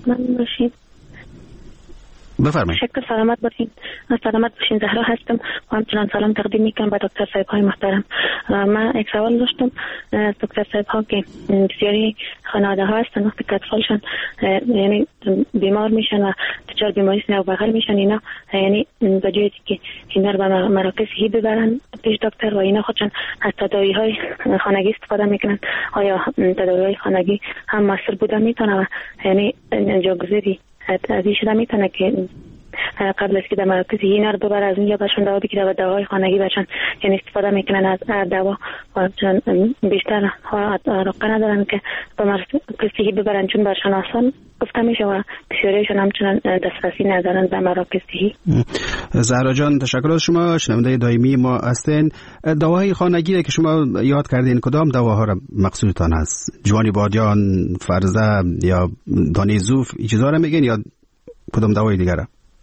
بفرمایید. شکر، سلامت باشین. سلامت باشین. زهرا هستم و همچنان سلام تقدیم میکنم به دکتر صاحب های محترم. من یک سوال داشتم از دکتر صاحب ها که بسیاری خانواده ها هستن وقتی که اطفالشان یعنی بیمار میشن و دچار بیماری سینه و بغل میشن، اینا یعنی به جای که اینا رو به مراکز صحی ببرن پیش دکتر و اینا خودشان از تداوی های خانگی استفاده میکنن، آیا تداوی های خانگی هم مؤثر بوده میتونه و یعنی جاگذاری از این شده میتونه که قبل از که در مراکز اینا رو ببر از اونجا بهشون دوا بگیره و دواهای خانگی بهشون یعنی استفاده میکنن از هر دوا و چون بیشتر علاقه ندارن که به مراکز صحی ببرن چون برشان آسان گفته میشه و بسیاریشون همچنان دسترسی ندارن به مراکز صحی. زهرا جان تشکر از شما، شنونده دائمی ما هستین. دواهای خانگی که شما یاد کردین کدام دواها را مقصودتان هست؟ جوانی بادیان، فرزه یا دانه زوف این چیزا را میگین یا کدام دوای دیگر؟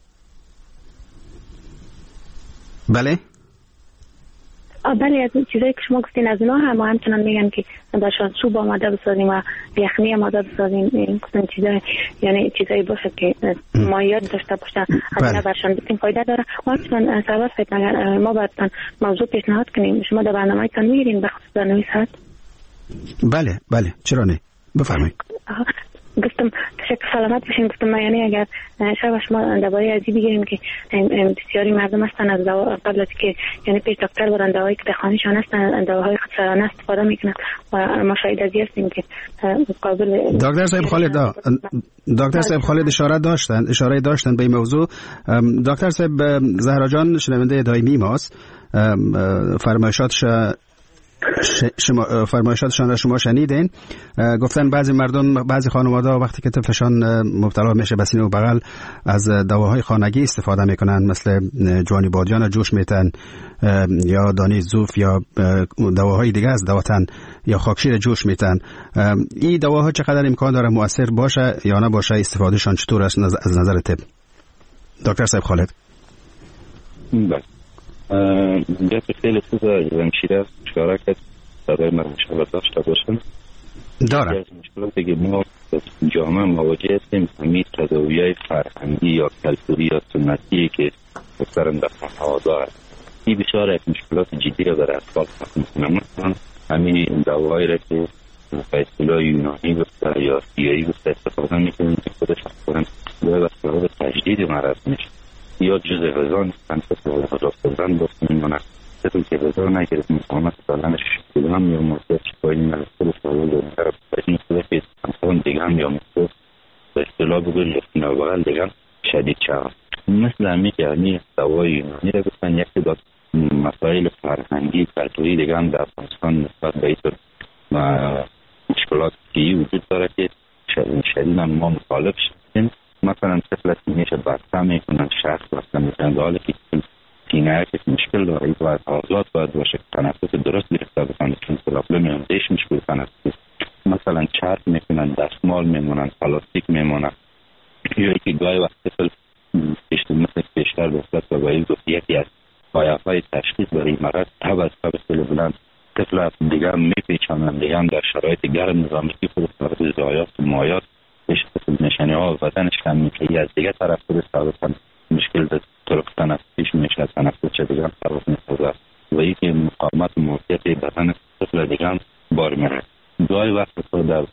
بله بله از چیزایی که شما گفتین از اونا هم همچنان میگن که برشان سوپ آماده بسازیم و یخنی آماده بسازیم، گفتن چیزایی یعنی چیزایی باشه که مایعات داشته باشه از اینا برشان بسیم فایده داره. و همچنان سرور فکر اگر ما براتون موضوع پیشنهاد کنیم شما در برنامه‌تان میگیرین به خصوص برنامه صحت؟ بله چرا نه بفرمایید. گفتم تشکر سلامت باشین. گفتم ما یعنی اگر شاید شما دوای عجیبی بگیریم که بسیاری مردم هستن از دوا قبل از که یعنی پیش دکتر برن دوایی که در خانه‌شان هستن دواهای خودسرانه استفاده میکنن و ما شاید ازی هستیم که قابل دکتر صاحب خالد اشاره داشتن به این موضوع. دکتر صاحب زهرا جان شنونده دائمی ماست، فرمایشاتشان را شما شنیدین. گفتن بعضی مردم بعضی خانواده وقتی که طفلشان مبتلا میشه به سینه و بغل از دواهای خانگی استفاده میکنن، مثل جوانی بادیان جوش میتن یا دانه زوف یا دواهای دیگه از دواتن یا خاکشیر جوش میتن. این دواها چقدر امکان داره مؤثر باشه یا نباشه؟ استفادهشان چطور است از نظر طب؟ دکتر صاحب خالد. جات خیلی خوب همشیره اشاره کرد برای مشکلات داشته باشن داره. از مشکلاتی که ما جامعه مواجه هستیم همین تداوی‌های فرهنگی یا کلتوری یا سنتی که اکثرا در خانواده هست، این بسیار یک مشکلات جدی را برای اطفال خلق می‌کنه. مثلا همین دوایی را که به اصطلاح یونانی گفته یا سیایی گفته استفاده می‌کنیم که خودش اصلا به سبب تجدید مرض میشه یا جزء غذا نیستن که داستان باست میمونه طفل که غذا نگرفت مقاومت بدنش هم یا مصدر شکایی نرسل سوال داره این صدفی انسان دیگه هم یا مصدر به اصطلاح بگویم یا بغل دیگه هم شدید شود. مثل همی که همی دوای یونانی را گفتن یک داد مسائل فرهنگی کلتوری دیگه هم در افغانستان نسبت به ایتر و مشکلات که وجود داره که شدید هم ما مخالف شدیم. مثلا طفل سینه‌اش بسته میکنن، شخص بسته میکنن، حالی که سینه که مشکل داره این باید آزاد باید باشه، تنفس درست گرفته بکنه چون پرابلم اندیش مشکل تنفس. مثلا چرب میکنن، دستمال میمونن، پلاستیک میمونن، یا که گاهی وقت طفل مثل بیشتر بسته و باید گفت یکی از پایه‌های تشخیص برای مرض تب از تب بلند طفل دیگه هم میپیچانن، دیگه هم در شرایط گرم نظامی خود سرد زایات و مایات نشانی ها و بدنش کم میشه، از دیگه طرف خود سرطان مشکل در طرق تنفسیش میشه، تنفس چه دیگه هم طرف میسازه و یکی مقاومت و موقعیت بدن طفل دیگه هم بار میره. گاهی وقت خود در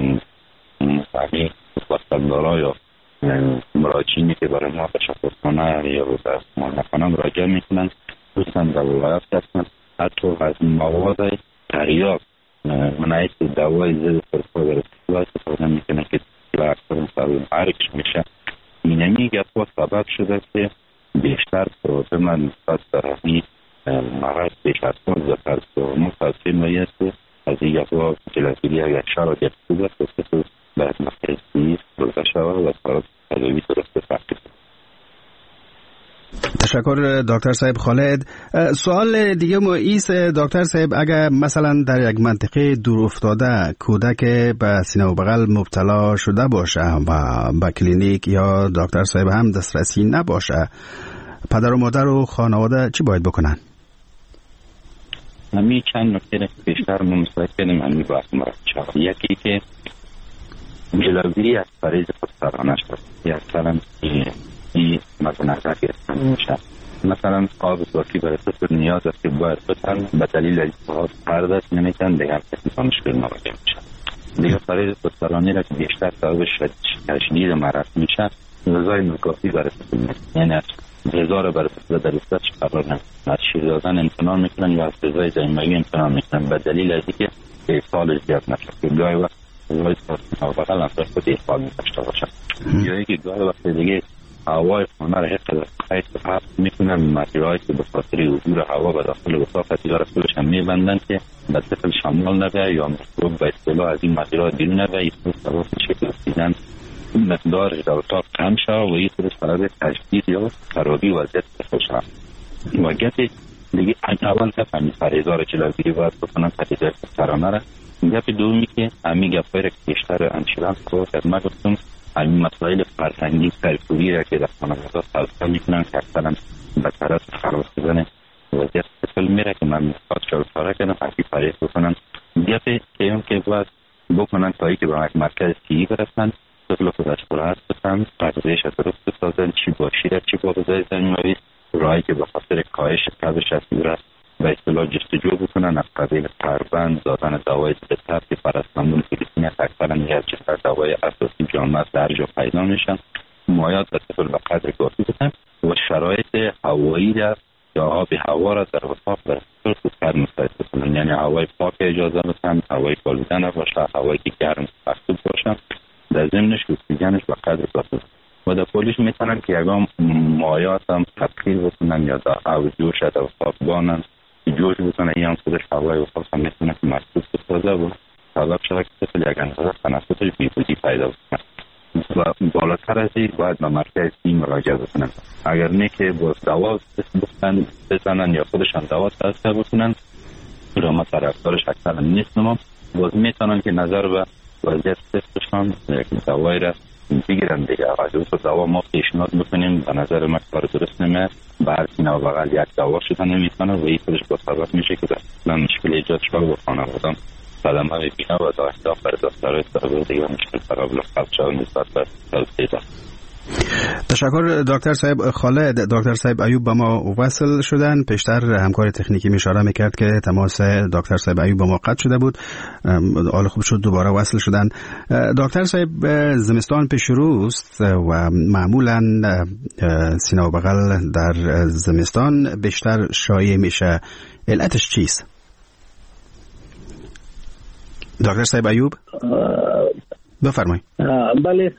فهمی وستندارا یا مراجعینی که برای ما تشخصخانه یا در مهمخانه مراجعه میکنن خصوصا در ولایات هستن، حتی از مواد تریاک منعیت دوای ضد سرطان استفاده میکنه که اکثر سرطان عرقش میشه. اینمی گفت سبب شده که بیشتر من نسبت به همین مرض بیش از 15% تاثیر میشه. از این گفت جلسگیری اگر شرایط خوب است که باید مخصوصی برده شود و سرطان تداوی درست فقط. تشکر دکتر صاحب خالد. سوال دیگه ما ایست دکتر صاحب، اگر مثلا در یک منطقه دور افتاده کودک به سینه و بغل مبتلا شده باشه و به کلینیک یا دکتر صاحب هم دسترسی نباشه، پدر و مادر و خانواده چی باید بکنن؟ همین چند نکته بیشتر ما مصاحبه کردیم همین بحث مرد. یکی که جلوگیری از فریض خودسرانه شد، یا مثلا این مزنقه گرفتن میشه. مثلا آب صافی برای طفل نیاز است که باید بتن به دلیل اجتهاد پرداخت نمیکنن، دیگه هم کسی مشکل مواجه میشه. دیگه فریض خودسرانه را که بیشتر سبب تشدید مرض میشه، غذای ناکافی برای طفل نیست، یعنی غذا را برای طفل در دستش قرار نمیدن، از شیر دادن امتناع میکنن یا از غذای زایمایی امتناع میکنن به دلیل از اینکه ایصالش زیاد نشه که گاهی وقت غذای بغل هم خود ایصال می‌داشته باشه، یا اینکه گاهی وقت دیگه هوای خانه را حفظ حفظ میکنن. مجراهایی که به خاطر عبور هوا به داخل اتاق دیگر خودش هم میبندن که به طفل شمال نبه یا میکروب به اصطلاح از این مجرا بیرون نبه. این سبب شکل اکسیژن مقدارش در اتاق کم شد و این خودش برای تجدید یا خرابی وضعیت خوش هست. و گپی دیگه اول که همین پریزار چلازگیری باید بکنن پریزار سرانه را. گپ دومی که همین گپایی را که بیشتر انشیلان که خدمت گفتم همین مسائل فرسنگی سرکوبی را که در خانواده سلسل میکنن که اکثرا به طرف خراب شدن وضعیت طفل میره که من میخواد شروع کردم حقی پریز بکنن. گپ که که باید بکنن تا ای که به مرکز سیهی برسن، طفل خودش براحت بسن، تغذیهش درست بسازن، چی با شیر چی با غذای زمینوی، راهی که به خاطر کاهش تبش از را به اصطلاح جستجو بکنن از قبیل پربند، دادن دوای ضد تب که پاراستامول فیلیپین اکثرا یک چهار دوای اساسی جامعه در جا پیدا میشن، مایات به طفل به قدر کافی بسن و شرایط هوایی را یا آب هوا را در اتاق به طور خوبتر مساعد بکنن. یعنی هوای پاک اجازه بسن، هوای پالوده نباشه، هوایی که گرم مخصوص باشه، در ضمنش اکسیژنش به قدر کافی و در پولیش میتونن که یکم مایات هم تبخیر بکنن یا در او جوش در اتاق بانن جوش بکنن. این هم خودش هوای اتاق هم میتونه که مخصوص بسازه و سبب شده که طفل یک اندازه تنفسش بیخودی پیدا بکنن و بالاتر از این باید به مرکز سیهی مراجعه بکنن. اگر نه که باز دوا بزنن یا خودشان دوا توصیه بکنن را ما طرفدارش اکثرا نیستم، باز میتونن که نظر به وضعیت طفلشان یک دوایی را بگیرن دیگه. از دوا ما پیشنهاد بکنیم به نظر من کار درست نمیاد، به هر سینه و بغل یک دوا شدن نمیتونه و این خودش با سبب میشه که اصلا مشکل ایجاد شده و خانوادان صدمه ببینه و دا اهداف بر دکترهای سرباز دیگه مشکل تقابل خلق شده نسبت به توسعه. تشکر دکتر صاحب. خالد دکتر صاحب ایوب با ما وصل شدن. پیشتر همکار تکنیکی اشاره میکرد که تماس دکتر صاحب ایوب با ما قطع شده بود، حال خوب شد دوباره وصل شدن. دکتر صاحب زمستان پیش روست و معمولا سینه و بغل در زمستان بیشتر شایع میشه، علتش چیست؟ دکتر صاحب ایوب بفرمایید. بله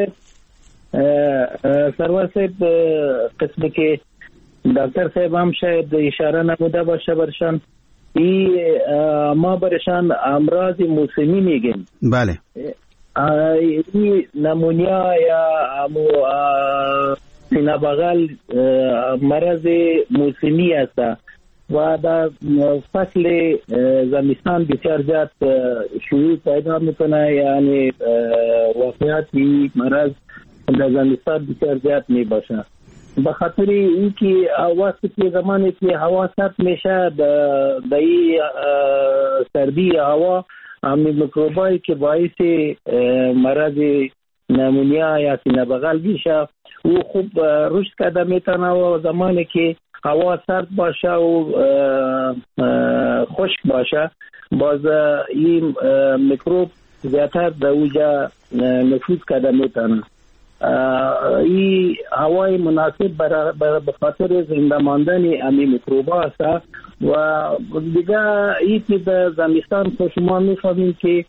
سرور صاحب قسمی که دکتر صاحب هم شاید اشاره نموده باشه برشان، ما برشان امراض موسمی میگیم. بله. این نمونیا یا سینه بغل مرض موسمی است و در فصل زمستان بسیار زیاد شیوع پیدا میکنه، یعنی واقعیت این مرض در زمستان بسیار زیاد می باشه. به خاطر اینکه وقتی که زمانی که هوا سرد میشه در این سردی هوا همین میکروبایی که باعث مرض نمونیا یا سینه بغل میشه او خوب رشد کرده میتونه و زمانی که هوا سرد باشه و خشک باشه باز این میکروب زیادتر در اوجا نفوذ کرده میتونه. این هوای مناسب به خاطر زنده ماندن امی میکروبا است و دیگه این که در زمستان که شما میفهمید که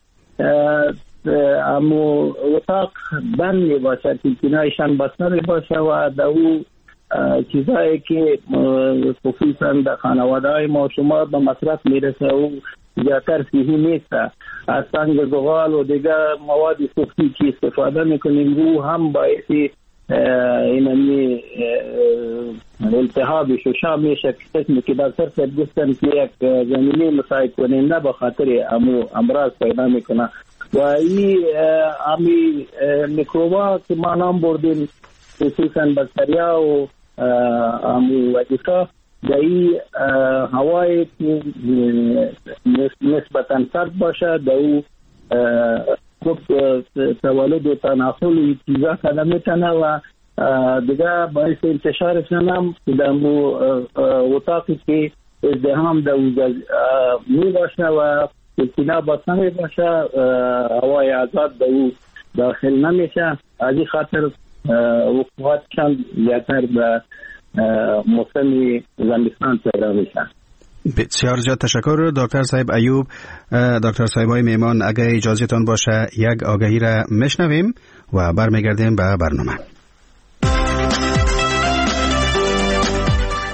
امو اتاق بند می باشه که کنایشان بسته می باشه و در او چیزایی که خصوصا در خانواده های ما شما به مصرف میرسه و زیادتر صحی نیست. از سنگ زغال و دیگر مواد سوختی که استفاده میکنیم رو هم باعث اینمی التهاب ششم میشه قسمی که در سر گفتن که یک زمینه مساعد کننده به خاطر امراض پیدا میکنه و این امی میکروبا که ما نام بردیم خصوصا بکتریا و وجیکا در این هوای نسبتا سرد باشه در او خوب تولد و تناسل چیزا کنه میتونه و دیگه باعث انتشارشان هم در اتاقی که ازدحام در می باشه و سینه بسته می باشه هوای آزاد در او داخل نمیشه. از این خاطر وقوعاتشان زیادتر به موسم زمستان پیدا میشن. بسیار زیاد تشکر دکتر صاحب ایوب. دکتر صاحب های میمان اگه اجازهتون باشه یک آگهی را میشنویم و برمیگردیم به برنامه.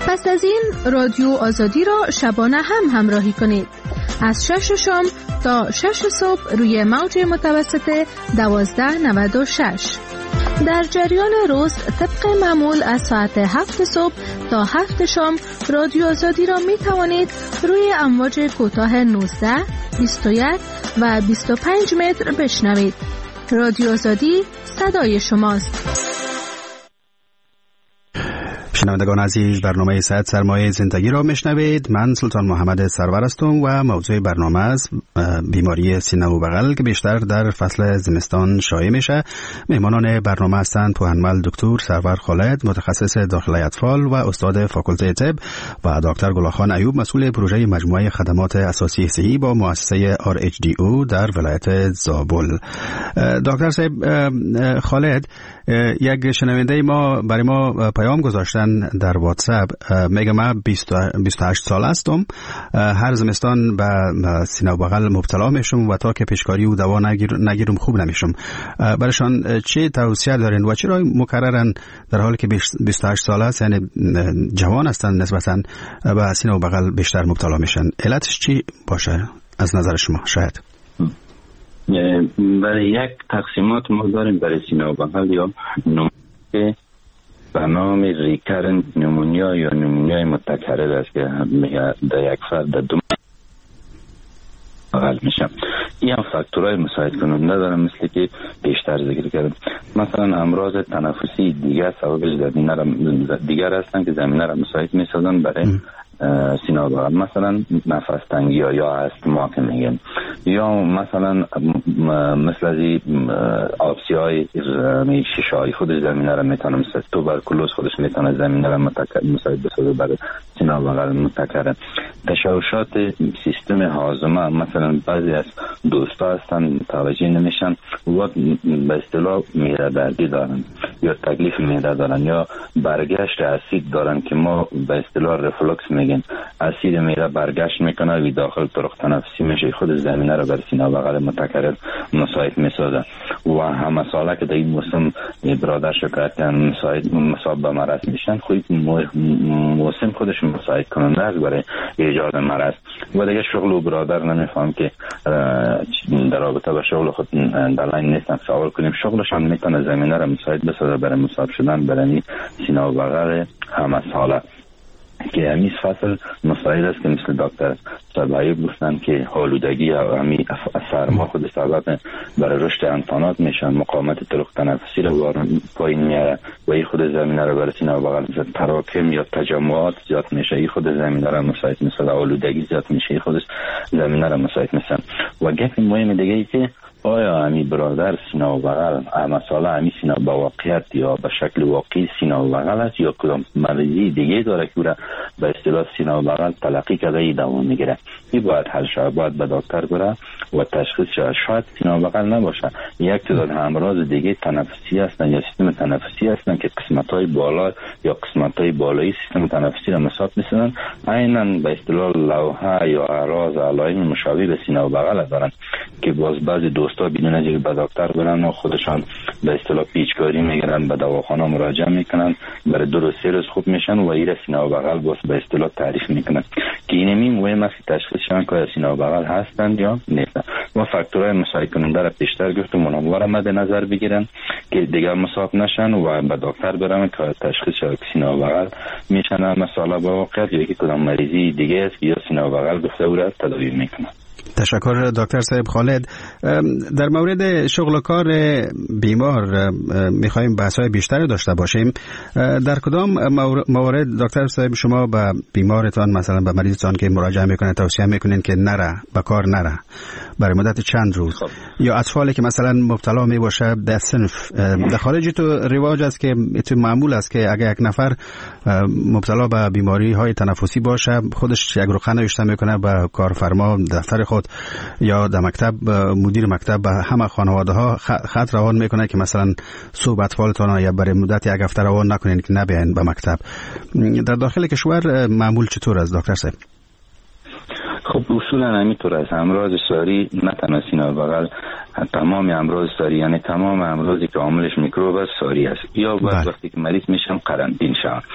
پس از این رادیو آزادی را شبانه هم همراهی کنید. از 6 شام تا 6 صبح روی موج متوسط 1296. در جریان روز طبق معمول از ساعت 7 صبح تا 7 شام رادیو آزادی را می توانید روی امواج کوتاه 19، 21 و 25 متر بشنوید. رادیو آزادی صدای شماست. شنوندگان عزیز، برنامه صحت سرمایه زندگی را میشنوید. من سلطان محمد سرور هستم و موضوع برنامه است بیماری سینه و بغل که بیشتر در فصل زمستان شایع میشه. مهمانان برنامه هستند پوهنمل دکتر سرور خالد، متخصص داخله اطفال و استاد فاکولته طب، و دکتر گلاخان ایوب، مسئول پروژه مجموعه خدمات اساسی صحی با مؤسسه RHDO در ولایت زابل. دکتر صاحب خالد، یک شنونده ما برای ما پیام گذاشتن در واتساپ، میگه من 28 سال هستم، هر زمستان به سینه و بغل مبتلا میشم و تا که پیشکاری و دوا نگیرم خوب نمیشم. برایشان چه توصیه دارین و چرا مکررن در حالی که 28 سال است، یعنی جوان هستن، نسبتا به سینه و بغل بیشتر مبتلا میشن؟ علتش چی باشه از نظر شما؟ شاید برای یک تقسیمات ما داریم برای سینه و بغل، یا نمونه به نام ریکرنت نمونیا یا نمونیای متکرر است که در یک فرد در 2 بغل میشه. این هم فاکتورهای مساعد کننده دارن، مثل که بیشتر ذکر کردم. مثلا امراض تنفسی دیگر سببش دیگر هستن که زمینه را مساعد میسازن برای سینه و بغل، مثلا نفس تنگی یا استما که میگن، یا مثلا مثل از آبسی های ششایی خودش زمینه را میتونه، مثل توبرکولوز خودش میتونه زمینه را مساعد بسازه برای سینه و بغل متکرر. تشوشات سیستم هاضمه، مثلا بعضی از دوستا هستن توجه نمیشن و به اصطلاح معده دردی دارن یا تکلیف معده دارن یا برگشت اسید دارن که ما به اصطلاح رفلوکس میگن. اسید معده برگشت میکنه و داخل طرق تنفسی میشه، خود زمینه رو بر سینه و بغل متکرر مساعد میسازه. و همه ساله که در این موسم برادر شکایت کردن مصاب به مرض میشن، خود موسم خودش مساعد کننده است برای ایجاد مرض. و دیگه شغل و برادر نمیفهم که در رابطه با شغل خود در لاین نیستن سوال کنیم، شغلش هم میتونه زمینه را مساعد بسازه برای مصاب شدن برای سینه و بغل همه ساله. که همیز فصل مساعد است که مثل دکتر سربایی گفتن که آلودگی یا همی سرما خود سبب برای رشد انتانات میشن، مقاومت طرق تنفسی رو پایین میاره و این خود زمینه رو برای سینه و بغل تراکم یا تجمعات زیاد میشه، این خود زمینه رو مساعد میسازه. آلودگی زیاد میشه، این خودش زمینه رو مساعد میسازه. و گپ مهم دیگه ای که آیا همی برادر سینه و بغل مسئله همی سینه با واقعیت یا به شکل واقعی سینه و بغل است یا کدام مریضی دیگه داره که به اصطلاح سینه و بغل تلقی کرده ای دوام میگیره؟ این باید حل شود، باید به دکتر بره و تشخیص شود. شاید سینه و بغل نباشه، یک تعداد امراض دیگه تنفسی هستن یا سیستم تنفسی هستن که قسمت‌های بالا یا قسمت‌های بالایی سیستم تنفسی را مساعد می‌سازن، عیناً به اصطلاح لوحه یا اعراض علائم مشابه به سینه و بغل دارن که باز بعضی دوستا بدون اینکه به دکتر برن و خودشان به اصطلاح پیچکاری میگیرن، به دواخانه مراجعه میکنن، برای 2 روز 3 روز خوب میشن و این سینه و بغل باز به اصطلاح تعریف میکنن که اینمی مهم است تشخیص شون که سینه و بغل هستند یا نیستند. و فاکتورهای مساعد کننده را پیشتر گفتم، اونها را مد نظر بگیرن که دیگر مصاب نشن و به دکتر برن که تشخیص شود سینه و بغل میشن مسئله با واقعیت یا که کدام مریضی دیگه است که یا سینه و بغل گفته او را تداوی میکنن. تشکر دکتر صاحب خالد. در مورد شغل و کار بیمار میخوایم بحث‌های بیشتری داشته باشیم. در کدام موارد دکتر صاحب شما به بیمارتان، مثلا به مریضتان که مراجعه میکنه توصیه میکنین که نره به کار نره برای مدت چند روز؟ یا اطفالی که مثلا مبتلا می باشه در صنف، در خارج تو رواج است که تو معمول است که اگه یک نفر مبتلا به بیماری های تنفسی باشه خودش یک رخنه نوشته میکنه به کارفرما دفتر خود یا در مکتب، مدیر مکتب به همه خانواده ها خط روان میکنه که مثلا صبح اطفالتان یا برای مدت یک هفته روان نکنین که نبیاین به مکتب. در داخل کشور معمول چطور است دکتر صاحب؟ خب اصولا همینطور است. امراض ساری نه تنها سینه و بغل، تمام امراض ساری، یعنی تمام امراضی که عاملش میکروب است ساری است، یا وقتی که مریض میشن قرنطین شون.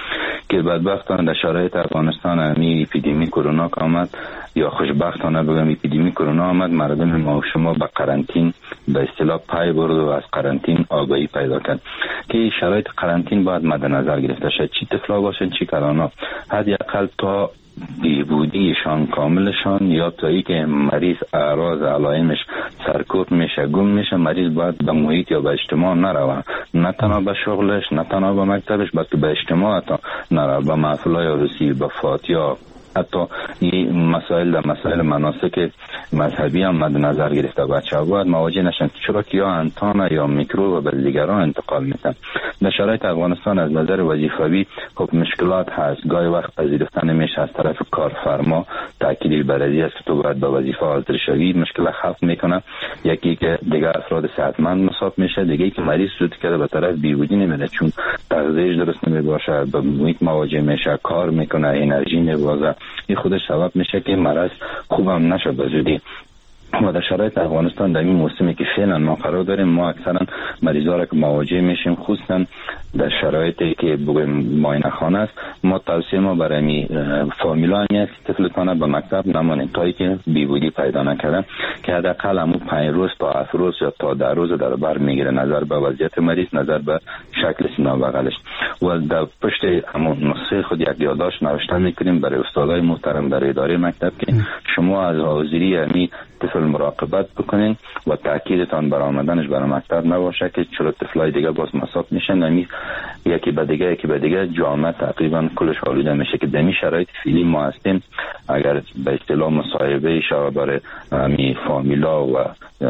که بدبختانه در شرایط افغانستان همی اپیدمی کرونا که آمد، یا خوشبختانه بگم اپیدمی کرونا آمد، مردم ما و شما به قرنطین به اصطلاح پای برد و از قرنطین آگاهی پیدا کرد که شرایط قرنطین باید مد نظر گرفته شد. چی طفلا باشن چی کلانا، حداقل تا بیهودیشان کاملشان یا تا ای که مریض اعراض علائمش سرکوب میشه گم میشه، مریض باید به محیط یا به اجتماع نروه، نه تنها به شغلش نه تنها به مکتبش بلکه به اجتماع تا نروه، به محفلای عروسی، به فاتحه، حتی این مسائل مناسک مذهبی هم مد نظر گرفته. بچه‌ها باید مواجه نشن چرا که یا انتان یا میکروب به دیگران انتقال میتن. در شرایط افغانستان از نظر وظیفوی خب مشکلات هست، گاهی وقت پذیرفته نمیشه از طرف کارفرما، تاکید بر این است که تو باید به وظیفه حاضر شوی، مشکل خلق میکنه. یکی که دیگه افراد صحتمند مصاب میشه، دیگه که مریض شد که به طرف بیهودی نمیده چون تغذیه‌اش درست نمیباشه، به محیط مواجه میشه، کار میکنه، انرژی نمیبازه، این خودش سبب میشه که مرض خوبم نشه به زودی. و در شرایط افغانستان در این موسمی که فعلا ما قرار داریم، ما اکثرا مریضا را که مواجه میشیم خصوصا در شرایطی که بگویم معاینه خانه است، ما توصیه ما برای فامیلا این است که طفلتان به مکتب نمانید تا اینکه بیهودی پیدا نکردن، که حداقل همون 5 روز تا 7 روز یا تا 10 روز در بر میگیره نظر به وضعیت مریض، نظر به شکل سینه بغلش. و در پشت همون نسخه خود یک یادداشت نوشته میکنیم برای استادای محترم در اداره مکتب که شما از حاضری همین طفل مراقبت بکنین و تاکیدتان بر آمدنش برای مکتب نباشه که چرا طفلای دیگه باز مصاب میشن، نمی یکی به دیگه جامعه تقریبا کلش آلوده میشه. که در این شرایط فعلی ما هستیم، اگر به اصطلاح مصاحبه شابر می فامیلا و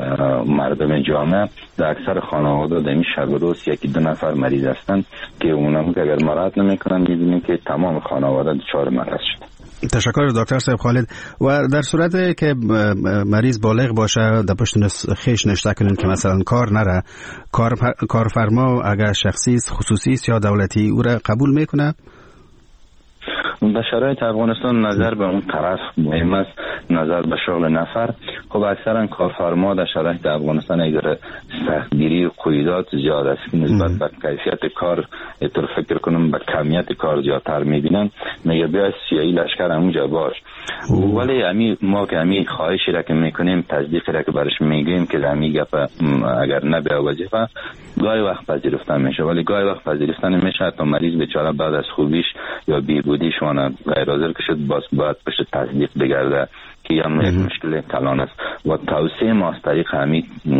مردم جامعه، در اکثر خانواده در این شب و روز یکی 2 نفر مریض هستن که اونم که اگر مراعات نمیکنن میبینیم که تمام خانواده دچار مرض شده. تشکر دکتر صاحب خالد. و در صورتی که مریض بالغ باشه در پشت خیش نشته کنین که مثلا کار نره، کارفرما اگر شخصی است خصوصی است یا دولتی او را قبول میکنه؟ در شرایط افغانستان نظر به اون طرف مهم است، نظر به شغل نفر. خب اکثرا کارفرما در شرایط افغانستان اگر سختگیری و قیودات زیاد است نسبت به کیفیت کار، اطلاع فکر کنم به کمیت کار زیادتر میبینن، میگه بیا سیاهی لشکر همونجا باش. ولی ما که همی خواهشی را که میکنیم، تصدیقی را که برش میگیم که همی گپ اگر نبیا وظیفه، گاهی وقت پذیرفته میشه، ولی گاهی وقت پذیرفته نمیشه تا مریض بیچاره بعد از خوبیش یا بیهودیش غیر حاضر که شد باید پشت تصدیق بگرده که هم یک مشکل کلان است. و توصیه ما از طریق همین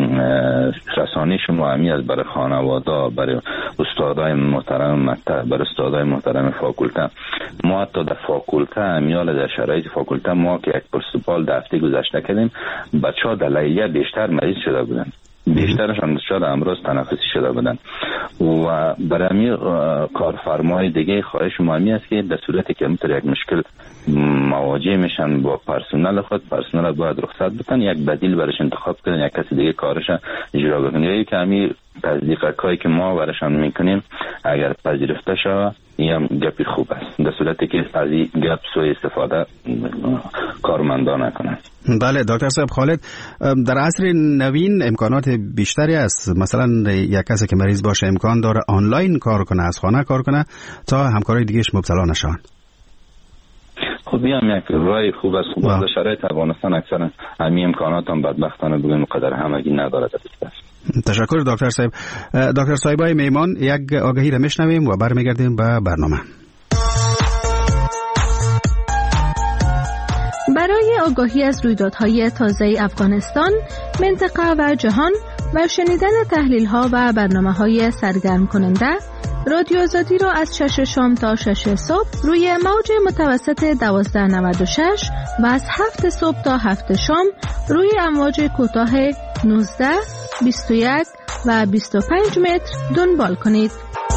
رسانه شما همی از برای خانواده، برای استادای محترم مکتب، برای استادای محترم فاکولته، ما حتی در فاکولته همیال در شرایط فاکولته ما که یک پرسپال دفته گذاشته کردیم، بچه ها در لیلیه بیشتر مریض شده بودن، بیشترش هم دچار امراض تنفسی شده بودن. و برای کارفرمای دیگه خواهش ما همی است که در صورتی که همینطور یک مشکل مواجه میشن با پرسنل خود، پرسنل باید رخصت بتن، یک بدیل برش انتخاب کنن، یک کسی دیگه کارش اجرا بکنه. یا که همین تصدیقایی که ما برشان میکنیم اگر پذیرفته شود این هم گپی خوب است، در صورتی که از این گپ سوء استفاده کارمندان نکنند. بله دکتر صاحب خالد، در عصر نوین امکانات بیشتری است، مثلا یک کسی که مریض باشه امکان داره آنلاین کار کنه، از خانه کار کنه تا همکارای دیگهش مبتلا نشن. خب هم یک رای خوب است. خب در شرایط افغانستان اکثرا همین امکانات هم بدبختانه بگیم قدر همگی نداره. تشکر دکتر صاحب. دکتر صاحبای میمان، یک آگهی را میشنویم و برمیگردیم به برنامه. برای آگاهی از رویدادهای تازه افغانستان، منطقه و جهان و شنیدن تحلیل‌ها و برنامه‌های سرگرم کننده، رادیو آزادی را از 6 شام تا 6 صبح روی موج متوسط 1296 و از 7 صبح تا 7 شام روی امواج کوتاه 19، 21 و 25 متر دنبال کنید.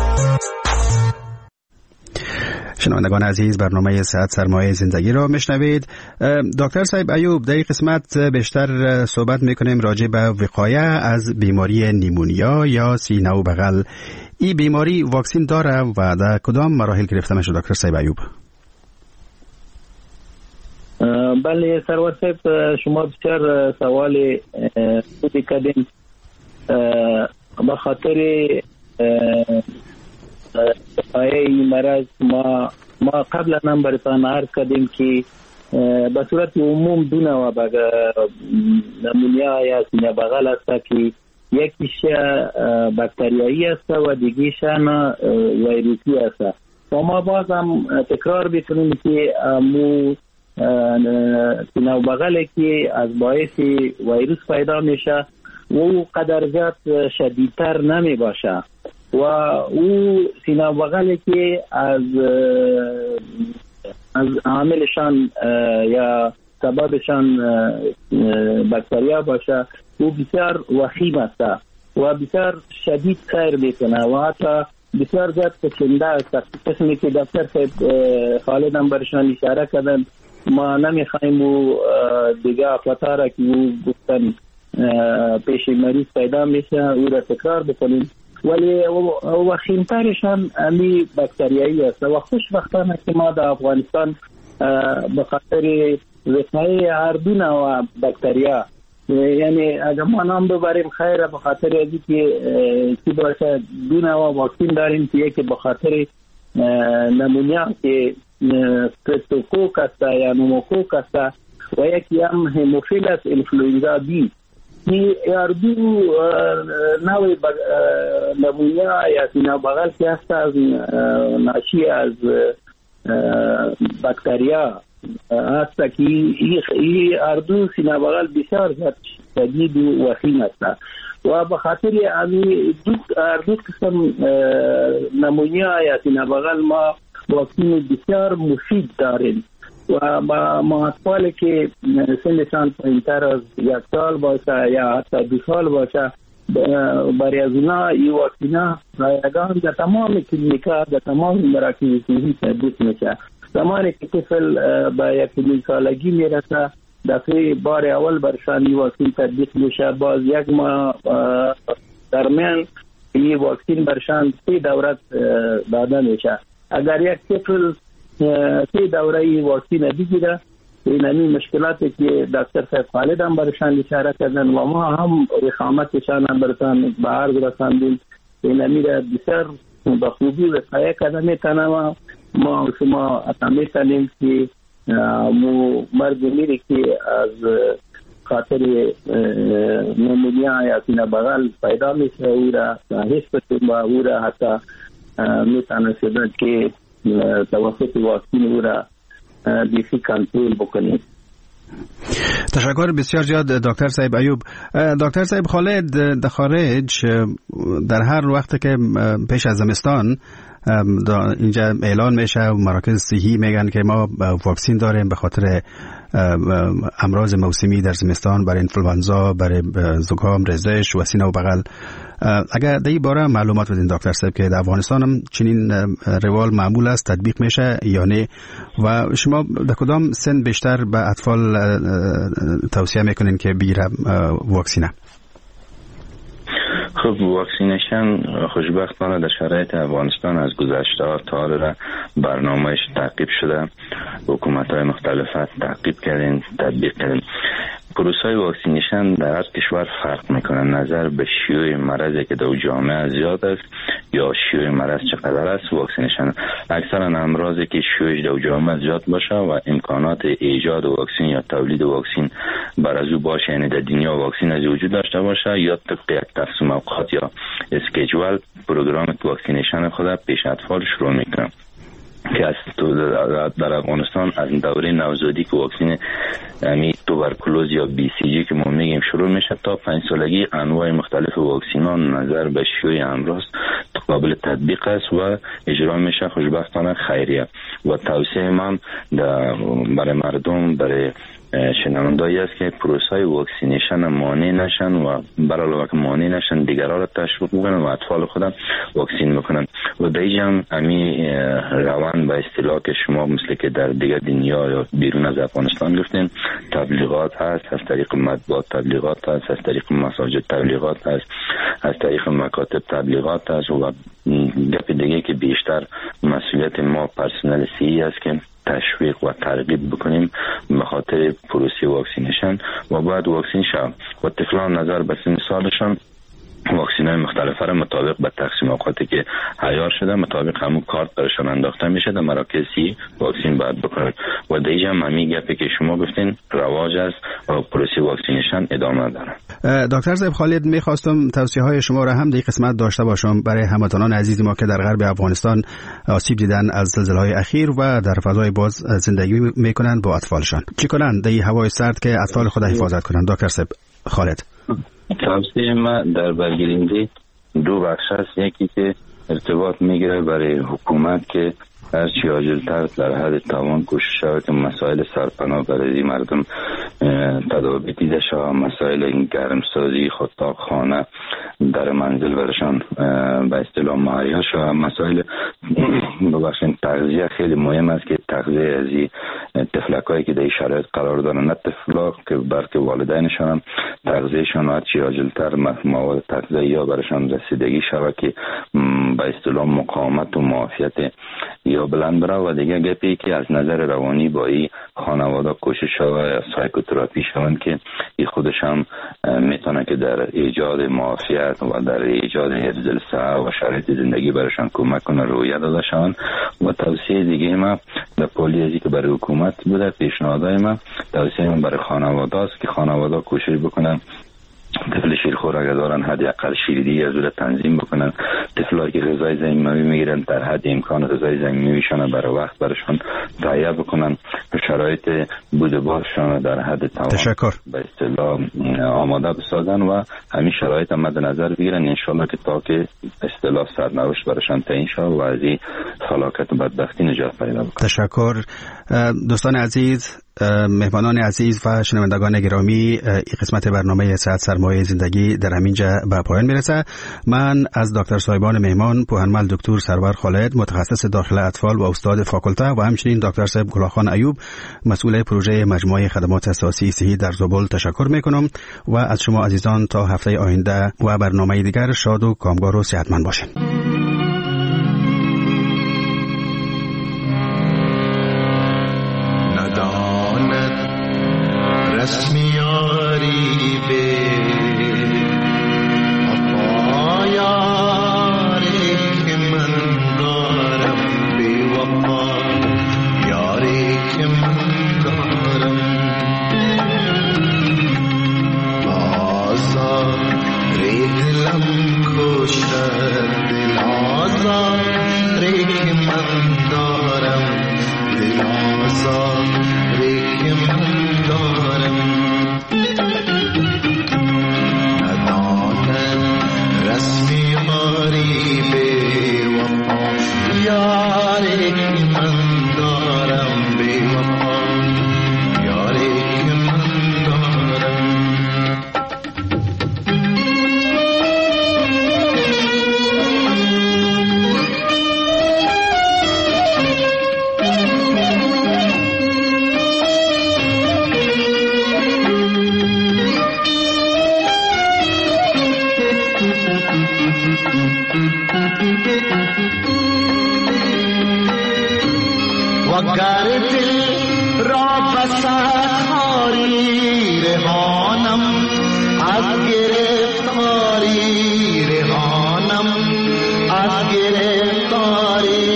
شنوندگان عزیز، برنامه صحت سرمایه زندگی را میشنوید. دکتر صاحب ایوب، در این قسمت بیشتر صحبت میکنیم راجع به وقایه از بیماری نیمونیا یا سینه و بغل. این بیماری واکسین داره و در کدام مراحل گرفته میشه دکتر صاحب ایوب؟ بله سرور صاحب، شما بسیار سوال خوبی کردین. به خاطر این مرض ما قبلا هم براتان عرض کردیم که به صورت عموم دو نوع نمونیا یا سینه بغل است که یکیش باکتریایی است و دیگیش ویروسی است. و ما باز هم تکرار بکنیم که سینه بغل که از باعث ویروس پیدا میشه و قدر زیاد شدیدتر نمی باشه و او سینه بغل که از عاملشان یا سببشان باکتریا باشه او بسیار وخیم است و بسیار شدید سیر میکنه و حتی بسیار زیاد کشنده است. قسمی که دکتر صاحب خالد هم برشان اشاره کردن ما نمیخوایم و دیگه افلاتاره که او گفتن پیش مریض پیدا میشه او را تکرار بکنیم، ولی وخیمترشان امی باکتریایی است و خوشبختانه که ما در افغانستان به خاطر وقایع هر دو نوع باکتریا، یعنی اگر ما نام ببریم خیره به خاطر ازی که باشه دو نوع واکسین داریم که یکی به خاطر نمونیا که سترپتوکوک است یا نوموکوک است و یکی هم هموفیلس انفلوئنزا بی. هر دو نوع نمونیا یا سینه بغل که هست از ناشی از باکتریا هست که این هر دو سینه بغل بسیار شدید و وخیم است و به خاطر هر دو قسم نمونیا یا سینه بغل ما واکسین بسیار مفید داریم و ما اطفالی که سنشان پایینتر از 1 سال باشه یا حتی 2 سال باشه برای از اونا این واکسینا رایگان در تمام کلینیکا در تمام مراکز صحی تطبیق میشه. زمانی که طفل به 1 سالگی میرسه دفعه بار اول برشان این واکسین تطبیق میشه، باز 1 ماه درمیان این واکسین برشان 3 دوره داده میشه. اگر یک طفل 3 دوره این واکسین بگیره این مشکلاتی که دکتر صاحب خالد هم برشان اشاره کردن و ما هم رخامتشان هم برشان به عرض رساندیم، این را بسیار به خوبی وقایع کرده میتونه و ما شما میتونیم که مرد میری که از خاطر نمونیا یا سینه بغل پیدا میشه او را حس بکنیم و او را حتی میتونه شده که توسط واکسین او را دیسی کنترل بکنیم. تشکر بسیار زیاد دکتر صاحب ایوب. دکتر صاحب خالد در خارج در هر وقت که پیش از زمستان اینجا اعلان میشه و مراکز صحی میگن که ما واکسین داریم به خاطر امراض موسمی در زمستان برای انفلوانزا، برای زکام، رزش و سینه و بغل. اگر در این باره معلومات بدین دکتر صاحب که در افغانستان هم چنین روال معمول است، تطبیق میشه یا نه و شما در کدام سن بیشتر به اطفال توصیه میکنین که بگیره واکسینه؟ خب واکسینیشن خوشبختانه در شرایط افغانستان از گذشته تا حالا برنامهش تعقیب شده، حکومت‌های مختلف تعقیب کردن، تطبیق کردن. پروسه واکسینیشن در هر کشور فرق میکنه نظر به شیوع مرضی که در جامعه زیاد است یا شیوع مرض چقدر است. واکسینیشن اکثرا امراضی که شیوعش در جامعه زیاد باشه و امکانات ایجاد واکسین یا تولید واکسین بر از او باشه، یعنی در دنیا واکسین از وجود داشته باشه یا طبق یک تقسیم اوقات یا اسکیجول پروگرام واکسینیشن خود پیش اطفال شروع میکنه که از در افغانستان از دوره نوزادی که واکسین توبرکلوز یا بی سی جی که ما میگیم شروع میشه تا 5 سالگی انواع مختلف واکسینان نظر به شیوع امراض قابل تطبیق است و اجرا میشه خوشبختانه خیریه و توصیه من برای مردم، برای شنوندایی است که پروسه واکسینیشن مانع نشن و برای که مانع نشن دیگران را تشویق بکنن و اطفال خودم واکسین بکنن و در اینجا امی روان به اصطلاح که شما مثل که در دیگر دنیا یا بیرون از افغانستان گفتین تبلیغات هست، از طریق مطبوعات تبلیغات هست، از طریق مساجد تبلیغات هست، از طریق مکاتب تبلیغات هست و گپ دیگه که بیشتر مسئولیت ما پرسنل صحی است که تشویق و ترغیب بکنیم به خاطر پروسه واکسینیشن و باید واکسین شوند و طفلان نظر به سن سالشان واکسین‌های مختلفه را مطابق به تقسیم اوقاتی که عیار شده مطابق همون کارت برشان انداخته میشه در مراکزی واکسین باید بکنن و دیگه هم همین گپی که شما گفتین رواج است و پروسه واکسینیشن ادامه داره. دکتر صاحب خالد میخواستم توصیه های شما را هم در قسمت داشته باشم برای هموطنان عزیز ما که در غرب افغانستان آسیب دیدن از زلزله‌های اخیر و در فضای باز زندگی میکنند با اطفالشان. چی کنند در هوای سرد که اطفال خود حفاظت کنند؟ دکتر صاحب خالد. توصیه ما در برگیرنده دو بخش است. یکی که ارتباط میگیره برای حکومت که هر چی عاجل‌تر در حد توان کوشش شود که مسائل سرپناه برای مردم تداوی دیده شود، مسائل گرمسازی اتاق خانه در منزل برشان به اصطلاح مهیا شود، مسائل ببخشید تغذیه خیلی مهم است که تغذیه از این طفلکایی که در این شرایط قرار دارن، نه طفلا که بلکه والدینشان تغذیهشان هر چی عاجل‌تر مواد تغذیه‌ای برشان رسیدگی شود که به اصطلاح مقاومت و معافیت یا بلند بره. و دیگه گپی که از نظر روانی با این خانواده کوشش شود سایکوتراپی شوند که این خودش هم میتونه که در ایجاد معافیت و در ایجاد حفظ الصحه و شرایط زندگی برشان کمک کنه رویه داده شوند. و توصیه دیگه ما در پالیزی که برای حکومت بوده، پیشنهادهای ما توصیه ما برای خانواده است که خانواده کوشش بکنن طفل شیرخور اگر دارن حداقل شیردهی از اون تنظیم بکنن. طفلایی که غذای ضمیموی میگیرن در حد امکان غذای ضمیمویشان برای وقت برشان تهیه بکنن، شرایط بوده باششان در حد توان به اصطلاح آماده بسازن و همین شرایط هم مد نظر بگیرن انشالله که تا که اصطلاح سرنوشت برشان تعیین شود و از این هلاکت و بدبختی نجات پیدا بکنن. تشکر. دوستان عزیز، مهمانان عزیز و شنوندگان گرامی، این قسمت برنامه صحت سرمایه زندگی در همینجا به پایان میرسه. من از دکتر صاحبان مهمان پوهنمل دکتر سرور خالد متخصص داخل اطفال و استاد فاکولته و همچنین دکتر صاحب گلاخان ایوب مسئول پروژه مجموعه خدمات اساسی صحی در زابل تشکر میکنم و از شما عزیزان تا هفته آینده و برنامه دیگر شاد و کامگار و صحتمند باشین. رسمیاری به وفا یاری که من دارم، به وفا یاری که من دارم، آزاری دلم کشد، دل آزاری که من دارم، دل آزاری که من دارم. ندانم رسمی یاری به وفا یاری که من دارم، به وفا یاری که من دارم. وگر دل را بسخاری رهانم، از گرفتاری رهانم، از گرفتاری.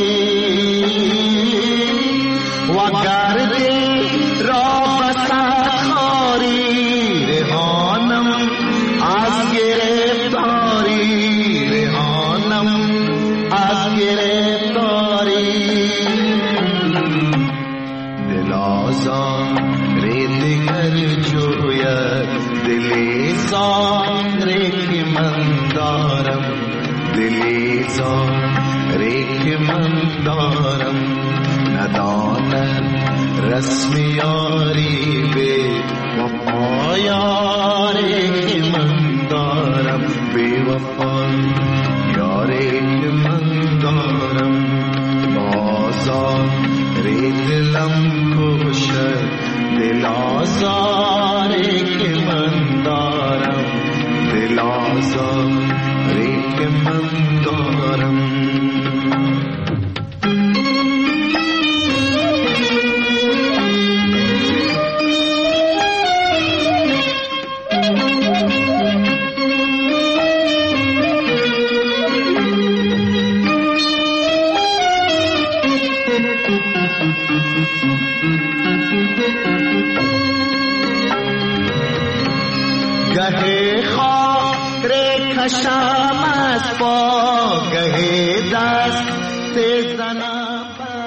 وگر دل را بسخاری رهانم، از گرفتاری رهانم، از گرفتاری. ری دیگر جوید دلی زاری که من دارم، دلی زاری که من دارم. ندانم رسمی یاری به وفا یاری که من دارم، به وفا یاری که من دارم. ری دلم کشد، دل آزاری که من دارم، دل آزاری که من دارم. گهه خاک کشم از پا گهه دست زنم